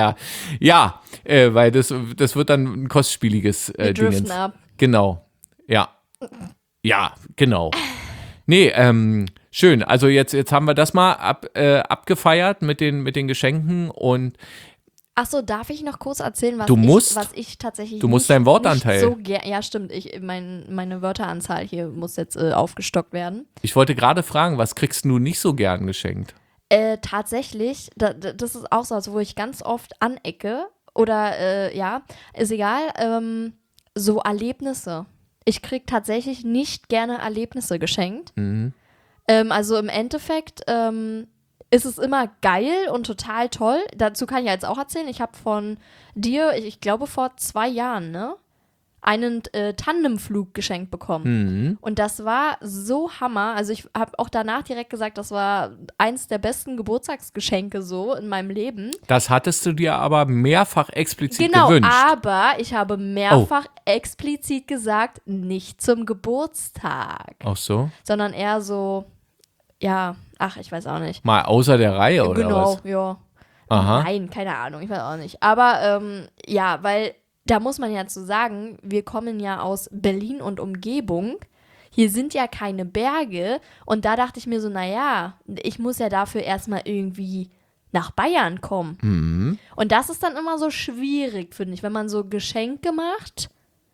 ja, weil das wird dann ein kostspieliges Wir driften Dingens. ab. Genau, ja. Ja, genau. Nee, schön. Also jetzt haben wir das mal abgefeiert mit den Geschenken und Achso, darf ich noch kurz erzählen, was ich tatsächlich Du musst nicht, deinen Wortanteil. nicht so ja, stimmt. Meine Wörteranzahl hier muss jetzt aufgestockt werden. ich wollte gerade fragen, was kriegst du nicht so gern geschenkt? Tatsächlich, das ist auch so, also wo ich ganz oft anecke oder ja, ist egal, so Erlebnisse. Ich krieg tatsächlich nicht gerne Erlebnisse geschenkt. Mhm. Also im Endeffekt ist es immer geil und total toll. Dazu kann ich jetzt auch erzählen, ich habe von dir, ich glaube vor 2 Jahren, ne, einen Tandemflug geschenkt bekommen. Mhm. Und das war so Hammer. Also ich habe auch danach direkt gesagt, das war eins der besten Geburtstagsgeschenke so in meinem Leben. Das hattest du dir aber mehrfach explizit Genau, gewünscht. aber ich habe mehrfach explizit gesagt, nicht zum Geburtstag, Ach so? sondern eher so, ja, ach, ich weiß auch nicht. Mal außer der Reihe oder Genau, was? ja. Aha. Nein, keine Ahnung, ich weiß auch nicht. Aber ja, weil da muss man ja zu sagen, wir kommen ja aus Berlin und Umgebung. Hier sind ja keine Berge. Und da dachte ich mir so, naja, ich muss ja dafür erstmal irgendwie nach Bayern kommen. Mhm. Und das ist dann immer so schwierig, finde ich, wenn man so Geschenke macht,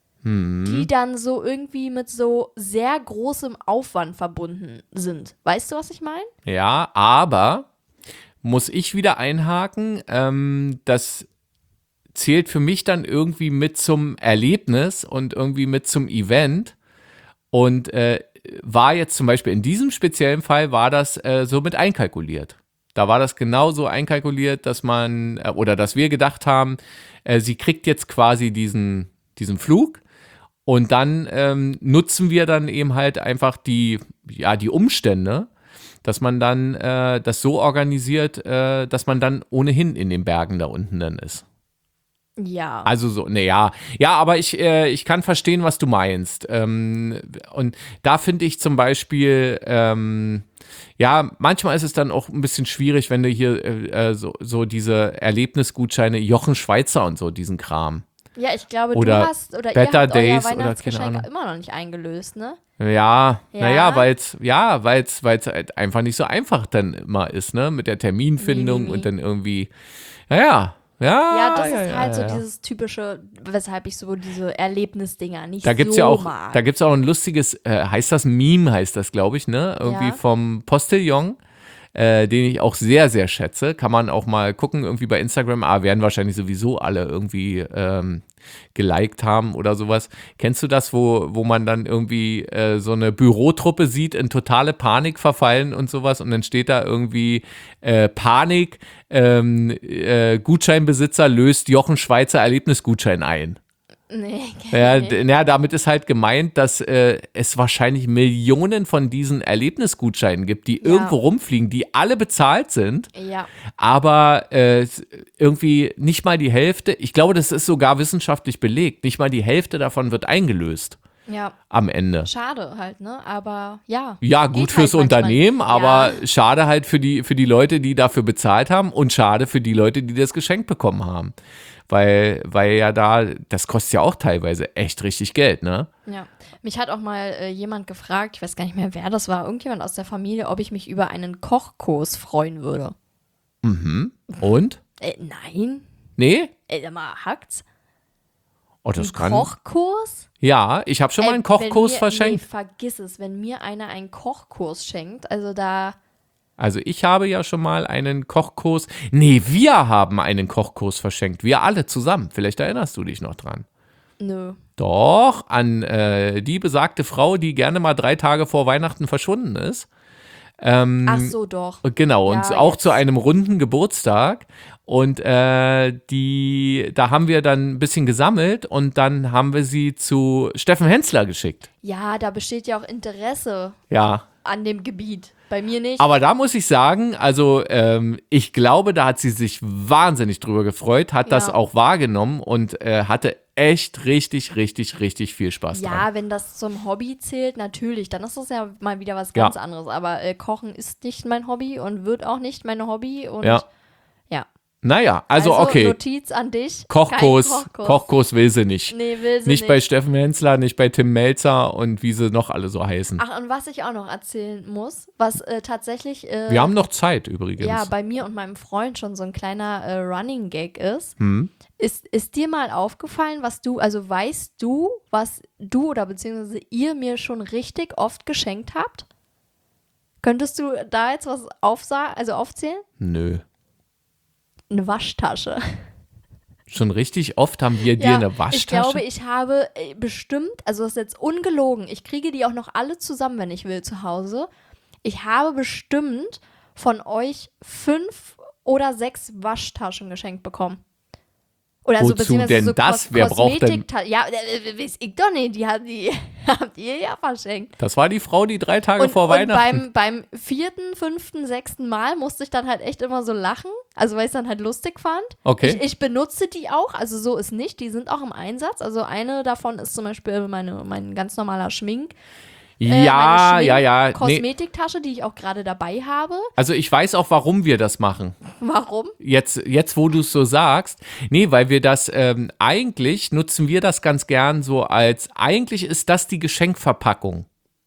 die dann so irgendwie mit so sehr großem Aufwand verbunden sind. Weißt du, was ich meine? Ja, aber muss ich wieder einhaken, das zählt für mich dann irgendwie mit zum Erlebnis und irgendwie mit zum Event und war jetzt zum Beispiel in diesem speziellen Fall war das so mit einkalkuliert. Da war das genauso einkalkuliert, dass man oder dass wir gedacht haben, sie kriegt jetzt quasi diesen Flug und dann nutzen wir dann eben halt einfach die Umstände, dass man dann das so organisiert, dass man dann ohnehin in den Bergen da unten dann ist. Ja. Also so, ja, aber ich kann verstehen, was du meinst. Und da finde ich zum Beispiel, ja, manchmal ist es dann auch ein bisschen schwierig, wenn du hier so diese Erlebnisgutscheine, Jochen Schweizer und so, diesen Kram. Ja, ich glaube, Oder du hast, oder Better ihr habt euer Days oder keine Weihnachtsgeschenk Ahnung. immer noch nicht eingelöst, ne? Ja, Ja. naja, weil es halt einfach nicht so einfach dann immer ist, ne? Mit der Terminfindung Nee. und dann irgendwie, ja, Ja, das ist halt so ja. dieses typische, weshalb ich so diese Erlebnisdinger nicht Da gibt's so ja auch, mag. ein lustiges, heißt das Meme, heißt das, glaube ich, ne? Irgendwie Ja. vom Postillon. den ich auch sehr, sehr schätze. Kann man auch mal gucken, irgendwie bei Instagram. Werden wahrscheinlich sowieso alle irgendwie geliked haben oder sowas. Kennst du das, wo man dann irgendwie so eine Bürotruppe sieht, in totale Panik verfallen und sowas und dann steht da irgendwie Panik, Gutscheinbesitzer löst Jochen Schweizer Erlebnisgutschein ein. Nee, Ja, damit ist halt gemeint, dass es wahrscheinlich Millionen von diesen Erlebnisgutscheinen gibt, die irgendwo rumfliegen, die alle bezahlt sind, Ja. aber irgendwie nicht mal die Hälfte, ich glaube, das ist sogar wissenschaftlich belegt, nicht mal die Hälfte davon wird eingelöst Ja. am Ende. Schade halt, ne? Aber ja. Ja, Geht gut halt fürs manchmal. Unternehmen, aber Ja. schade halt für die Leute, die dafür bezahlt haben und schade für die Leute, die das geschenkt bekommen haben. Weil ja das kostet ja auch teilweise echt richtig Geld, ne? Ja. Mich hat auch mal jemand gefragt, ich weiß gar nicht mehr, wer das war, irgendjemand aus der Familie, ob ich mich über einen Kochkurs freuen würde. Und? Nein. Nee? Sag mal, hackt's? Oh, das Ein kann. Kochkurs? Ja, ich habe schon mal einen Kochkurs Nee, verschenkt. vergiss es, wenn mir einer einen Kochkurs schenkt, also da, Also ich habe ja schon mal einen Kochkurs. Nee, wir haben einen Kochkurs verschenkt. Wir alle zusammen. Vielleicht erinnerst du dich noch dran. nö. Doch, an die besagte Frau, die gerne mal 3 Tage vor Weihnachten verschwunden ist. Ach so, doch. Genau, und Ja, auch jetzt. zu einem runden Geburtstag. Und da haben wir dann ein bisschen gesammelt und dann haben wir sie zu Steffen Hensler geschickt. Ja, da besteht ja auch Interesse Ja. an dem Gebiet. Bei mir nicht. Aber da muss ich sagen, also ich glaube, da hat sie sich wahnsinnig drüber gefreut, hat das Ja. auch wahrgenommen und hatte echt richtig, richtig, richtig viel Spaß dran. Ja, wenn das zum Hobby zählt, natürlich, dann ist das ja mal wieder was Ja. ganz anderes. Aber Kochen ist nicht mein Hobby und wird auch nicht mein Hobby. Und Ja. ja. Naja, also okay, Notiz an dich. Kochkurs, Kein Kochkurs. Kochkurs will sie nicht. Nee, will sie Nicht bei Steffen Hensler, nicht bei Tim Melzer und wie sie noch alle so heißen. Ach, und was ich auch noch erzählen muss, was tatsächlich Wir haben noch Zeit übrigens. ja, bei mir und meinem Freund schon so ein kleiner Running Gag ist. Hm? Ist dir mal aufgefallen, weißt du, was du oder beziehungsweise ihr mir schon richtig oft geschenkt habt? Könntest du da jetzt was aufzählen? Nö. Eine Waschtasche. Schon richtig oft haben wir dir eine Waschtasche. Ich glaube, ich habe bestimmt, also das ist jetzt ungelogen, ich kriege die auch noch alle zusammen, wenn ich will, zu Hause. Ich habe bestimmt von euch 5 oder 6 Waschtaschen geschenkt bekommen. Oder Wozu beziehungsweise denn so das? Wer braucht denn- Ja, weiß ich doch nicht, die habt ihr ja verschenkt. Das war die Frau, die 3 Tage vor Und Weihnachten. beim 4., 5., 6. Mal musste ich dann halt echt immer so lachen, also weil ich es dann halt lustig fand. Okay. Ich benutze die auch, also so ist nicht, die sind auch im Einsatz. Also eine davon ist zum Beispiel mein ganz normaler Ja. Nee. Kosmetiktasche, die ich auch gerade dabei habe. Also ich weiß auch, warum wir das machen. Warum? Jetzt wo du es so sagst. Nee, weil wir das, eigentlich nutzen wir das ganz gern so eigentlich ist das die Geschenkverpackung.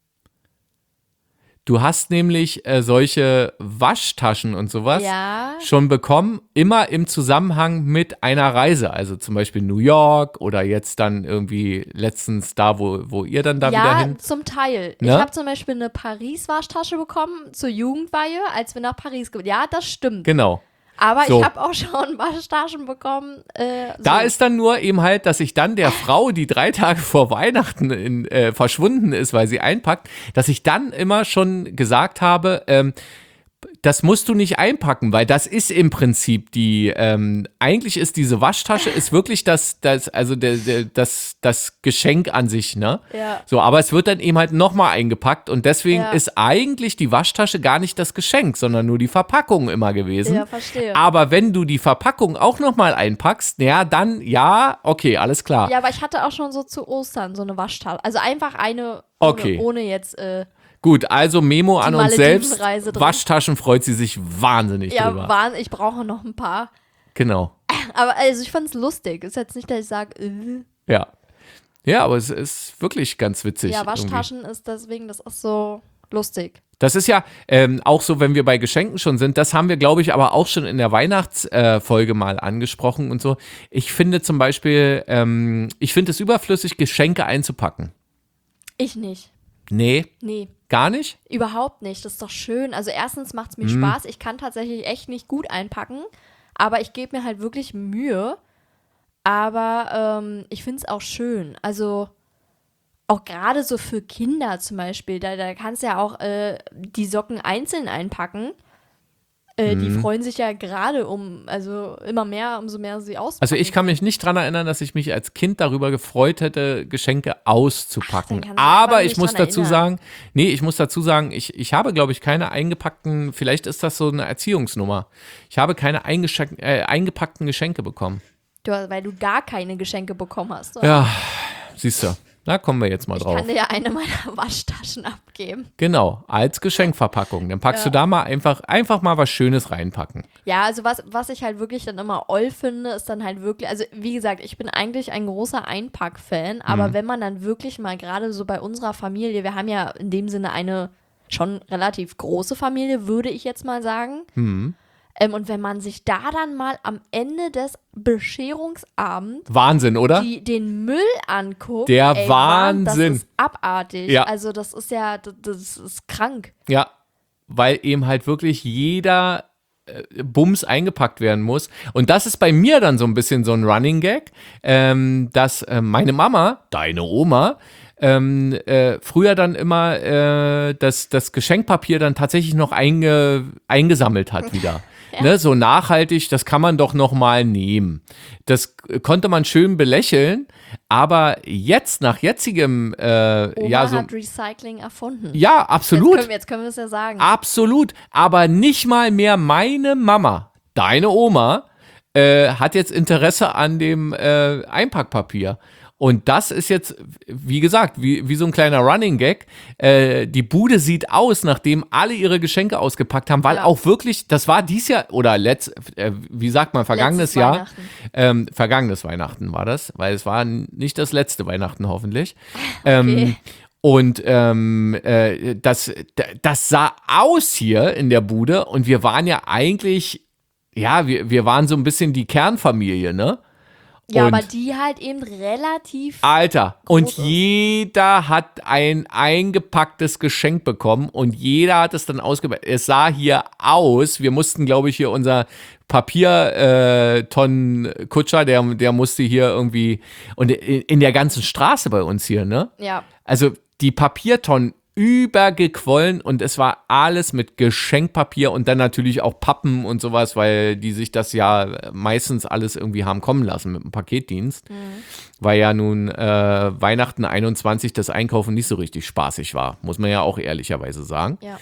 Du hast nämlich solche Waschtaschen und sowas Ja. schon bekommen, immer im Zusammenhang mit einer Reise. Also zum Beispiel New York oder jetzt dann irgendwie letztens da, wo ihr dann da wieder Ja, hin. zum Teil. Ne? Ich habe zum Beispiel eine Paris-Waschtasche bekommen zur Jugendweihe, als wir nach Paris gekommen sind. Ja, das stimmt. Genau. Aber So. ich habe auch schon Waschtaschen bekommen. Da so. ist dann nur eben halt, dass ich dann der Frau, die 3 Tage vor Weihnachten verschwunden ist, weil sie einpackt, dass ich dann immer schon gesagt habe, das musst du nicht einpacken, weil das ist im Prinzip eigentlich ist diese Waschtasche ist wirklich das Geschenk an sich, ne? Ja. So, aber es wird dann eben halt nochmal eingepackt und deswegen Ja. ist eigentlich die Waschtasche gar nicht das Geschenk, sondern nur die Verpackung immer gewesen. Ja, verstehe. Aber wenn du die Verpackung auch nochmal einpackst, ja, dann, ja, okay, alles klar. Ja, aber ich hatte auch schon so zu Ostern so eine Waschtasche. Also einfach eine Okay. ohne jetzt. Gut, also Memo an uns selbst. Maledivenreise drin. Waschtaschen freut sie sich wahnsinnig drüber. Ich brauche noch ein paar. Genau. Aber also ich fand es lustig. Ist jetzt nicht, dass ich sage, Ja. Ja, aber es ist wirklich ganz witzig. ja, irgendwie. Waschtaschen ist deswegen, das ist so lustig. Das ist ja auch so, wenn wir bei Geschenken schon sind, das haben wir, glaube ich, aber auch schon in der Weihnachtsfolge mal angesprochen und so. Ich finde zum Beispiel, ich finde es überflüssig, Geschenke einzupacken. Ich nicht. Nee, Nee, gar nicht? überhaupt nicht. Das ist doch schön. Also erstens macht es mir Spaß. Ich kann tatsächlich echt nicht gut einpacken, aber ich gebe mir halt wirklich Mühe. Aber ich finde es auch schön. Also auch gerade so für Kinder zum Beispiel, da kannst du ja auch die Socken einzeln einpacken. Die freuen sich ja gerade also immer mehr, umso mehr sie auspacken. Also ich kann mich nicht dran erinnern, dass ich mich als Kind darüber gefreut hätte, Geschenke auszupacken. Ach, dann kannst du Aber einfach ich muss nicht dran dazu sagen, ich habe, glaube ich, keine eingepackten, vielleicht ist das so eine Erziehungsnummer. Ich habe keine eingepackten Geschenke bekommen. Weil du gar keine Geschenke bekommen hast. Oder? Ja, siehst du. Da kommen wir jetzt mal Ich drauf. kann dir ja eine meiner Waschtaschen abgeben. Genau, als Geschenkverpackung. Dann packst du da mal einfach mal was Schönes reinpacken. Ja, also was ich halt wirklich dann immer oll finde, ist dann halt wirklich, also wie gesagt, ich bin eigentlich ein großer Einpack-Fan, aber wenn man dann wirklich mal gerade so bei unserer Familie, wir haben ja in dem Sinne eine schon relativ große Familie, würde ich jetzt mal sagen. Und wenn man sich da dann mal am Ende des Bescherungsabends Wahnsinn, oder? den Müll anguckt, Der ey, Wahnsinn. das ist abartig. Ja. Also das ist ja, das ist krank. Ja, weil eben halt wirklich jeder Bums eingepackt werden muss. Und das ist bei mir dann so ein bisschen so ein Running Gag, dass meine Mama, deine Oma, früher dann immer das Geschenkpapier dann tatsächlich noch eingesammelt hat wieder. Ne, so nachhaltig, das kann man doch noch mal nehmen. Das konnte man schön belächeln, aber jetzt, nach jetzigem, Oma hat Recycling erfunden. ja, absolut. Jetzt können wir es ja sagen. Absolut, aber nicht mal mehr meine Mama, deine Oma, hat jetzt Interesse an dem Einpackpapier. Und das ist jetzt, wie gesagt, wie so ein kleiner Running Gag. Die Bude sieht aus, nachdem alle ihre Geschenke ausgepackt haben, weil auch wirklich, das war dies Jahr, oder wie sagt man, vergangenes Jahr. Vergangenes Weihnachten war das, weil es war nicht das letzte Weihnachten hoffentlich. Okay. Und das sah aus hier in der Bude und wir waren ja eigentlich, ja, wir waren so ein bisschen die Kernfamilie, ne? Ja, und aber die halt eben relativ. Alter, groß und ist. jeder hat ein eingepacktes Geschenk bekommen und jeder hat es dann ausgepackt. Es sah hier aus, wir mussten, glaube ich, hier unser Papiertonnenkutscher, der musste hier irgendwie, und in der ganzen Straße bei uns hier, ne? Ja. Also die Papiertonnen übergequollen und es war alles mit Geschenkpapier und dann natürlich auch Pappen und sowas, weil die sich das ja meistens alles irgendwie haben kommen lassen mit dem Paketdienst, weil ja nun Weihnachten 21 das Einkaufen nicht so richtig spaßig war, muss man ja auch ehrlicherweise sagen. Ja.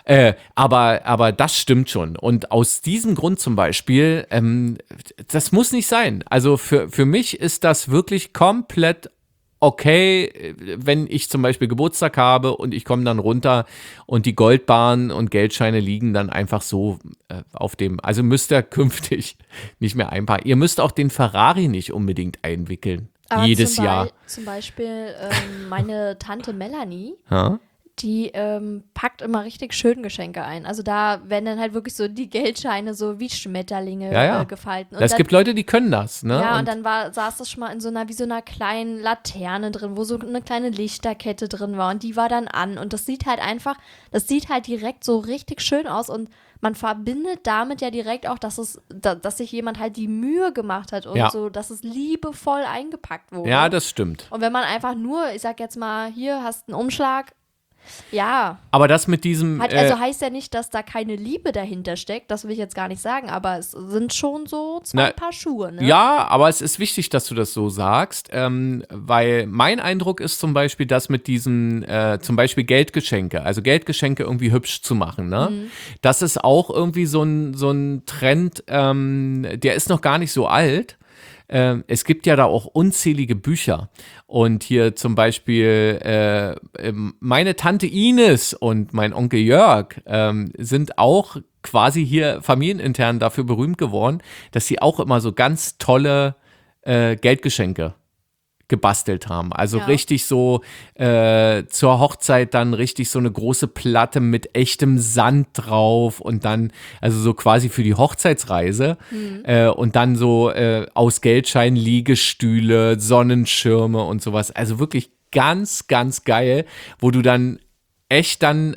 Aber das stimmt schon. Und aus diesem Grund zum Beispiel, das muss nicht sein. Also für mich ist das wirklich komplett okay, wenn ich zum Beispiel Geburtstag habe und ich komme dann runter und die Goldbarren und Geldscheine liegen dann einfach so auf dem, also müsst ihr künftig nicht mehr einpacken. Ihr müsst auch den Ferrari nicht unbedingt einwickeln. Aber jedes Jahr. Zum Beispiel meine Tante Melanie, Ja? die packt immer richtig schön Geschenke ein. Also da werden dann halt wirklich so die Geldscheine so wie Schmetterlinge Ja. gefalten. Und Es dann, gibt Leute, die können das, ne? ja, und dann saß das schon mal in so einer, wie so einer kleinen Laterne drin, wo so eine kleine Lichterkette drin war und die war dann an und das sieht halt direkt so richtig schön aus und man verbindet damit ja direkt auch, dass sich jemand halt die Mühe gemacht hat und so, dass es liebevoll eingepackt wurde. Ja, das stimmt. Und wenn man einfach nur, ich sag jetzt mal, hier hast einen Umschlag, ja. Aber das mit diesem. Also heißt ja nicht, dass da keine Liebe dahinter steckt, das will ich jetzt gar nicht sagen, aber es sind schon so zwei Paar Schuhe, ne? Ja, aber es ist wichtig, dass du das so sagst, weil mein Eindruck ist zum Beispiel, dass mit diesen, zum Beispiel Geldgeschenke, also Geldgeschenke irgendwie hübsch zu machen, ne? Das ist auch irgendwie so ein Trend, der ist noch gar nicht so alt. Es gibt ja da auch unzählige Bücher. Und hier zum Beispiel meine Tante Ines und mein Onkel Jörg sind auch quasi hier familienintern dafür berühmt geworden, dass sie auch immer so ganz tolle Geldgeschenke gebastelt haben. Also richtig so zur Hochzeit dann richtig so eine große Platte mit echtem Sand drauf und dann, also so quasi für die Hochzeitsreise und dann so aus Geldscheinen Liegestühle, Sonnenschirme und sowas. Also wirklich ganz, ganz geil, wo du dann echt dann,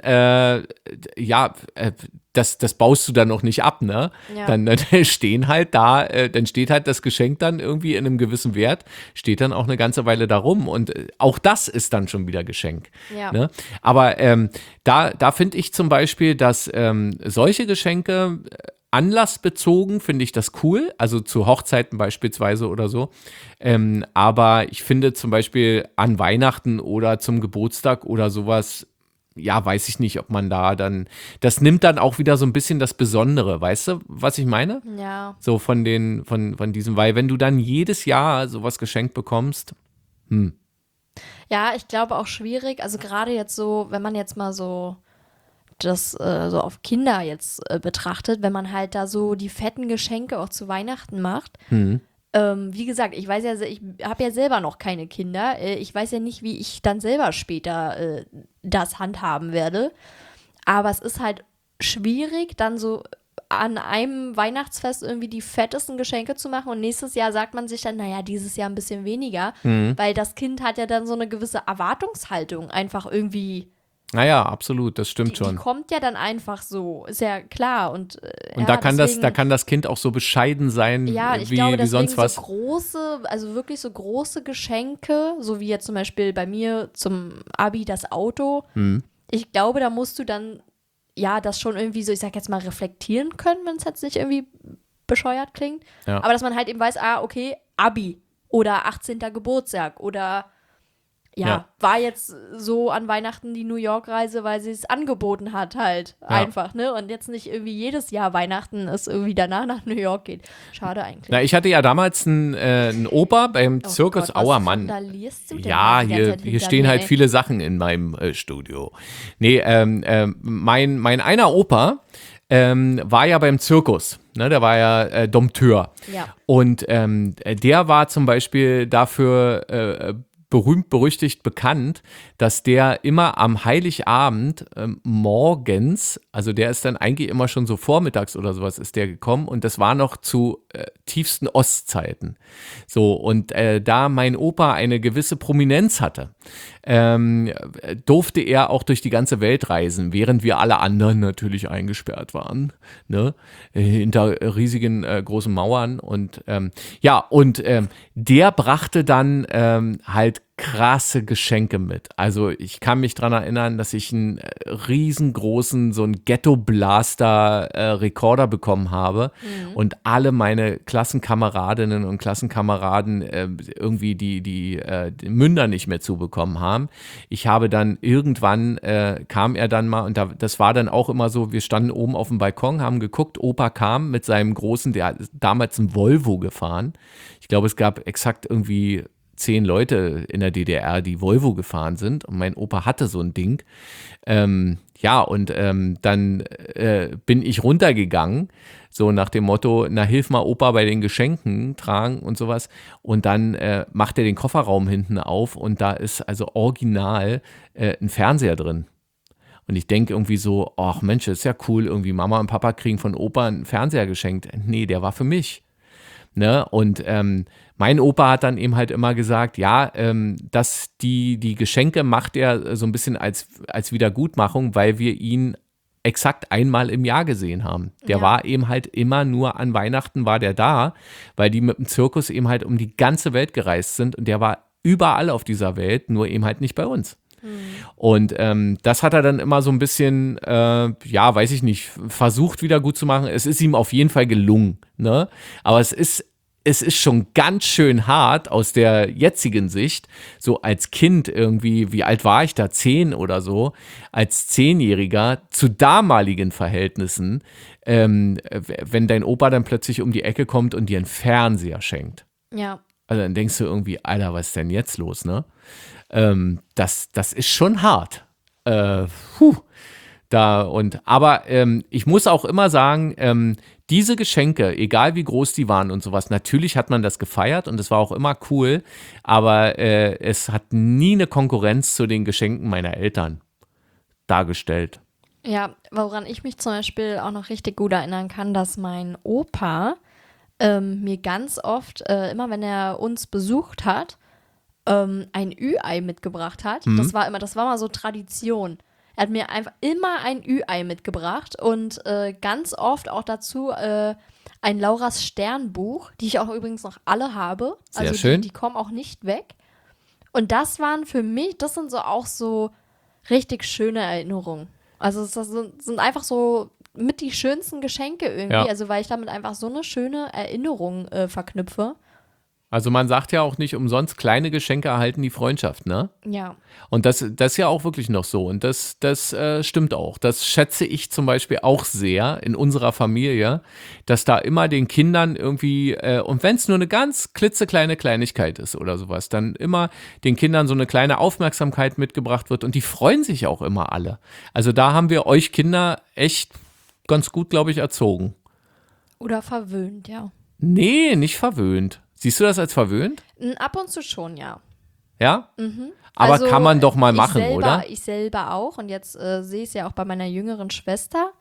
das baust du dann noch nicht ab, ne? Ja. Dann stehen halt da, dann steht halt das Geschenk dann irgendwie in einem gewissen Wert, steht dann auch eine ganze Weile da rum und auch das ist dann schon wieder Geschenk. Ja. Ne? Aber da finde ich zum Beispiel, dass solche Geschenke anlassbezogen finde ich das cool, also zu Hochzeiten beispielsweise oder so. Aber ich finde zum Beispiel an Weihnachten oder zum Geburtstag oder sowas, ja, weiß ich nicht, ob man da dann, das nimmt dann auch wieder so ein bisschen das Besondere, weißt du, was ich meine? Ja. So von diesem, weil wenn du dann jedes Jahr sowas geschenkt bekommst, Ja, ich glaube auch schwierig, also gerade jetzt so, wenn man jetzt mal so das so auf Kinder jetzt betrachtet, wenn man halt da so die fetten Geschenke auch zu Weihnachten macht. Wie gesagt, ich weiß ja, ich habe ja selber noch keine Kinder. Ich weiß ja nicht, wie ich dann selber später das handhaben werde. Aber es ist halt schwierig, dann so an einem Weihnachtsfest irgendwie die fettesten Geschenke zu machen und nächstes Jahr sagt man sich dann, naja, dieses Jahr ein bisschen weniger, weil das Kind hat ja dann so eine gewisse Erwartungshaltung einfach irgendwie. naja, absolut, das stimmt Die schon. kommt ja dann einfach so, ist ja klar. Und Und ja, da kann das Kind auch so bescheiden sein, ja, ich wie, glaube, wie deswegen sonst was. so große, also wirklich so große Geschenke, so wie jetzt zum Beispiel bei mir zum Abi das Auto. Ich glaube, da musst du dann, ja, das schon irgendwie so, ich sag jetzt mal, reflektieren können, wenn es jetzt nicht irgendwie bescheuert klingt. Ja. Aber dass man halt eben weiß, okay, Abi oder 18. Geburtstag oder Ja. war jetzt so an Weihnachten die New York-Reise, weil sie es angeboten hat halt einfach, ne? Und jetzt nicht irgendwie jedes Jahr Weihnachten es irgendwie danach nach New York geht. Schade eigentlich. Na, ich hatte ja damals einen Opa beim Zirkus Gott, was Auermann. randalierst du denn Ja, da die ganze hier, Zeit hier hinter stehen mir, halt ey? viele Sachen in meinem Studio. Nee, mein einer Opa war ja beim Zirkus. Ne, der war ja Dompteur. Ja. Und der war zum Beispiel dafür berühmt, berüchtigt bekannt, dass der immer am Heiligabend morgens, also der ist dann eigentlich immer schon so vormittags oder sowas ist der gekommen und das war noch zu tiefsten Ostzeiten. So, und da mein Opa eine gewisse Prominenz hatte, durfte er auch durch die ganze Welt reisen, während wir alle anderen natürlich eingesperrt waren, ne? Hinter riesigen großen Mauern und der brachte dann halt krasse Geschenke mit. Also ich kann mich dran erinnern, dass ich einen riesengroßen, so einen Ghetto-Blaster-Rekorder bekommen habe und alle meine Klassenkameradinnen und Klassenkameraden irgendwie die Münder nicht mehr zubekommen haben. Ich habe dann irgendwann, kam er dann mal und das war dann auch immer so, wir standen oben auf dem Balkon, haben geguckt, Opa kam mit seinem großen, der ist damals ein Volvo gefahren. Ich glaube, es gab exakt irgendwie 10 Leute in der DDR, die Volvo gefahren sind und mein Opa hatte so ein Ding. Dann bin ich runtergegangen, so nach dem Motto, na hilf mal Opa bei den Geschenken tragen und sowas und dann macht er den Kofferraum hinten auf und da ist also original ein Fernseher drin. Und ich denke irgendwie so, ach Mensch, das ist ja cool, irgendwie Mama und Papa kriegen von Opa einen Fernseher geschenkt. Nee, der war für mich. Ne? Und mein Opa hat dann eben halt immer gesagt, ja, dass die Geschenke macht er so ein bisschen als Wiedergutmachung, weil wir ihn exakt einmal im Jahr gesehen haben. Der Ja. war eben halt immer nur an Weihnachten war der da, weil die mit dem Zirkus eben halt um die ganze Welt gereist sind und der war überall auf dieser Welt, nur eben halt nicht bei uns. Und das hat er dann immer so ein bisschen, weiß ich nicht, versucht wieder gut zu machen. Es ist ihm auf jeden Fall gelungen, ne? Aber es ist schon ganz schön hart aus der jetzigen Sicht, so als Kind irgendwie, wie alt war ich da, 10 oder so, als 10-Jähriger zu damaligen Verhältnissen, wenn dein Opa dann plötzlich um die Ecke kommt und dir einen Fernseher schenkt. Ja. Also dann denkst du irgendwie, Alter, was ist denn jetzt los, ne? Das ist schon hart. Aber ich muss auch immer sagen, diese Geschenke, egal wie groß die waren und sowas, natürlich hat man das gefeiert und es war auch immer cool, aber es hat nie eine Konkurrenz zu den Geschenken meiner Eltern dargestellt. Ja, woran ich mich zum Beispiel auch noch richtig gut erinnern kann, dass mein Opa mir ganz oft, immer wenn er uns besucht hat, ein Ü-Ei mitgebracht hat. Das war mal so Tradition. Er hat mir einfach immer ein Ü-Ei mitgebracht und ganz oft auch dazu ein Lauras Sternbuch, die ich auch übrigens noch alle habe. Sehr Also schön. Die kommen auch nicht weg. Und das waren für mich, das sind so auch so richtig schöne Erinnerungen. Also das sind einfach so mit die schönsten Geschenke irgendwie. Ja. Also weil ich damit einfach so eine schöne Erinnerung verknüpfe. Also man sagt ja auch nicht umsonst, kleine Geschenke erhalten die Freundschaft, ne? Ja. Und das ist ja auch wirklich noch so. Und das stimmt auch. Das schätze ich zum Beispiel auch sehr in unserer Familie, dass da immer den Kindern irgendwie, und wenn es nur eine ganz klitzekleine Kleinigkeit ist oder sowas, dann immer den Kindern so eine kleine Aufmerksamkeit mitgebracht wird. Und die freuen sich auch immer alle. Also da haben wir euch Kinder echt ganz gut, glaube ich, erzogen. Oder verwöhnt, ja. Nee, nicht verwöhnt. Siehst du das als verwöhnt? Ab und zu schon, ja. Ja? Aber Also, kann man doch mal machen, selber, oder? Ich selber auch. Und jetzt sehe ich es ja auch bei meiner jüngeren Schwester.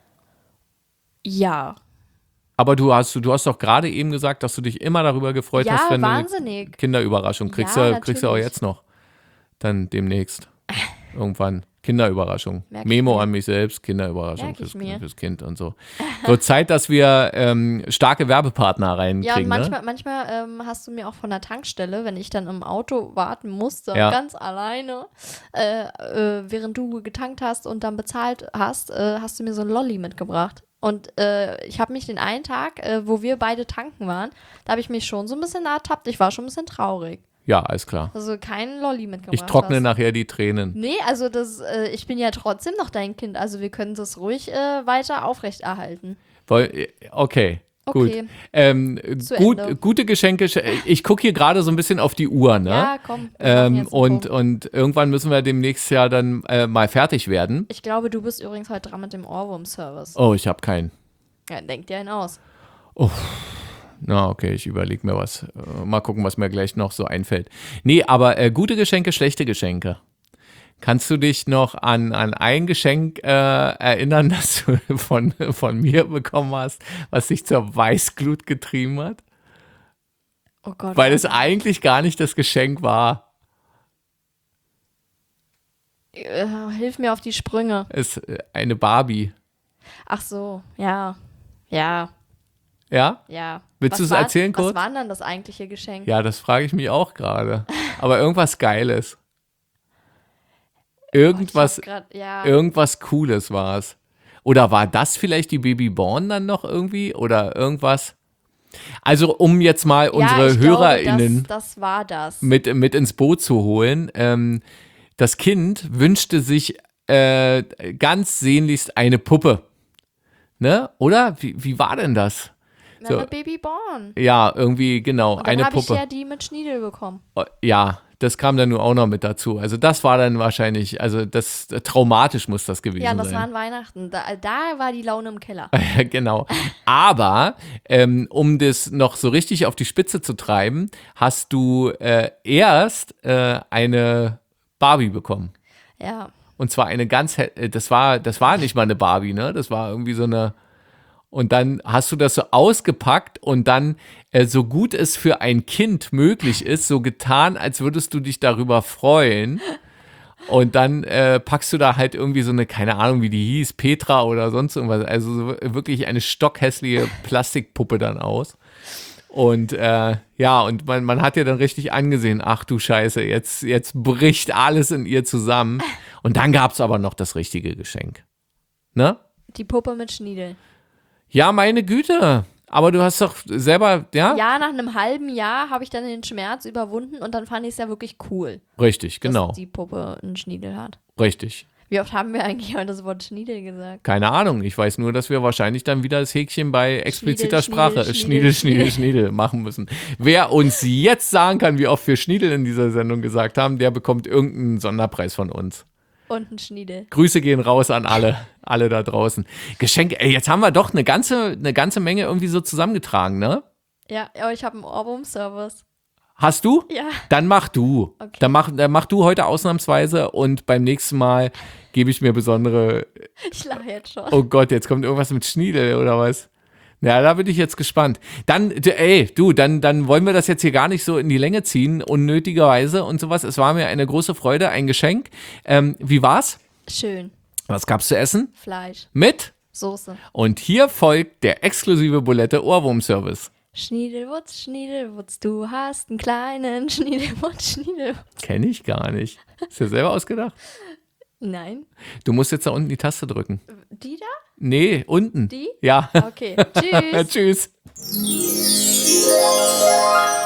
Ja. Aber du hast doch gerade eben gesagt, dass du dich immer darüber gefreut Ja, hast, wenn du wahnsinnig. eine Kinderüberraschung kriegst. Ja, Kriegst du auch natürlich. jetzt noch. Dann demnächst. Irgendwann. Kinderüberraschung. Merk ich Memo mir. an mich selbst, Kinderüberraschung Merk ich mir. fürs Kind und so. Wird Zeit, dass wir starke Werbepartner reinkriegen, Ja, und ne? manchmal hast du mir auch von der Tankstelle, wenn ich dann im Auto warten musste, Ja. ganz alleine, während du getankt hast und dann bezahlt hast, hast du mir so ein Lolli mitgebracht. Und ich habe mich den einen Tag, wo wir beide tanken waren, da habe ich mich schon so ein bisschen ertappt. Ich war schon ein bisschen traurig. Ja, alles klar. Also keinen Lolli mitgebracht Ich trockne hast. nachher die Tränen. Nee, also ich bin ja trotzdem noch dein Kind. Also wir können das ruhig weiter aufrechterhalten. Okay. Gut. Okay. Zu Ende. Gute Geschenke. Ich gucke hier gerade so ein bisschen auf die Uhr, ne? Ja, komm. wir machen jetzt einen Punkt. Und irgendwann müssen wir demnächst ja dann mal fertig werden. Ich glaube, du bist übrigens heute dran mit dem Ohrwurm-Service. Oh, ich habe keinen. Ja, denk dir einen aus. Na, okay, ich überlege mir was. Mal gucken, was mir gleich noch so einfällt. Nee, aber gute Geschenke, schlechte Geschenke. Kannst du dich noch an ein Geschenk erinnern, das du von mir bekommen hast, was dich zur Weißglut getrieben hat? Oh Gott. Weil es eigentlich gar nicht das Geschenk war. Hilf mir auf die Sprünge. Es eine Barbie. Ach so, ja. Ja, Ja? ja. Willst du es erzählen kurz? Was war denn dann das eigentliche Geschenk? Ja, das frage ich mich auch gerade. Aber irgendwas Geiles. Irgendwas, irgendwas Cooles war es. Oder war das vielleicht die Babyborn dann noch irgendwie? Oder irgendwas? Also, um jetzt mal unsere ich HörerInnen glaube, das war das. mit ins Boot zu holen. Das Kind wünschte sich ganz sehnlichst eine Puppe. Ne? Oder? Wie war denn das? Na, so. eine Babyborn. Ja, irgendwie, genau, Und dann eine habe ich Puppe. ja die mit Schniedel bekommen. Ja, das kam dann nur auch noch mit dazu. Also das war dann wahrscheinlich, also das traumatisch muss das gewesen Ja, das sein. waren Weihnachten. Da war die Laune im Keller. Genau. Aber um das noch so richtig auf die Spitze zu treiben, hast du erst eine Barbie bekommen. Ja. Und zwar eine das war nicht mal eine Barbie, ne? Das war irgendwie so eine. Und dann hast du das so ausgepackt und dann, so gut es für ein Kind möglich ist, so getan, als würdest du dich darüber freuen. Und dann packst du da halt irgendwie so eine, keine Ahnung, wie die hieß, Petra oder sonst irgendwas. Also so wirklich eine stockhässliche Plastikpuppe dann aus. Und und man hat ja dann richtig angesehen, ach du Scheiße, jetzt bricht alles in ihr zusammen. Und dann gab es aber noch das richtige Geschenk. Ne? Die Puppe mit Schniedel. Ja, meine Güte. Aber du hast doch selber, ja? Ja, nach einem halben Jahr habe ich dann den Schmerz überwunden und dann fand ich es ja wirklich cool, Richtig, genau. dass die Puppe einen Schniedel hat. Richtig. Wie oft haben wir eigentlich heute das Wort Schniedel gesagt? Keine Ahnung. Ich weiß nur, dass wir wahrscheinlich dann wieder das Häkchen bei expliziter Schniedel, Sprache Schniedel machen müssen. Wer uns jetzt sagen kann, wie oft wir Schniedel in dieser Sendung gesagt haben, der bekommt irgendeinen Sonderpreis von uns. Und ein Schniedel. Grüße gehen raus an alle da draußen. Geschenke, jetzt haben wir doch eine ganze Menge irgendwie so zusammengetragen, ne? Ja, aber ich habe einen Ohrwurm-Service. Hast du? Ja. Dann mach du. Okay. Dann mach du heute ausnahmsweise und beim nächsten Mal gebe ich mir besondere. Ich lache jetzt schon. Oh Gott, jetzt kommt irgendwas mit Schniedel oder was? Ja, da bin ich jetzt gespannt. Dann, dann wollen wir das jetzt hier gar nicht so in die Länge ziehen, unnötigerweise und sowas. Es war mir eine große Freude, ein Geschenk. Wie war's? Schön. Was gab's zu essen? Fleisch. Mit? Soße. Und hier folgt der exklusive Bulette Ohrwurm-Service. Schniedelwutz, Schniedelwutz, du hast einen kleinen Schniedelwutz, Schniedelwutz. Kenn ich gar nicht. Ist dir selber ausgedacht? Nein. Du musst jetzt da unten die Taste drücken. Die da? Nee, unten. Die? Ja. Okay. Tschüss. Tschüss.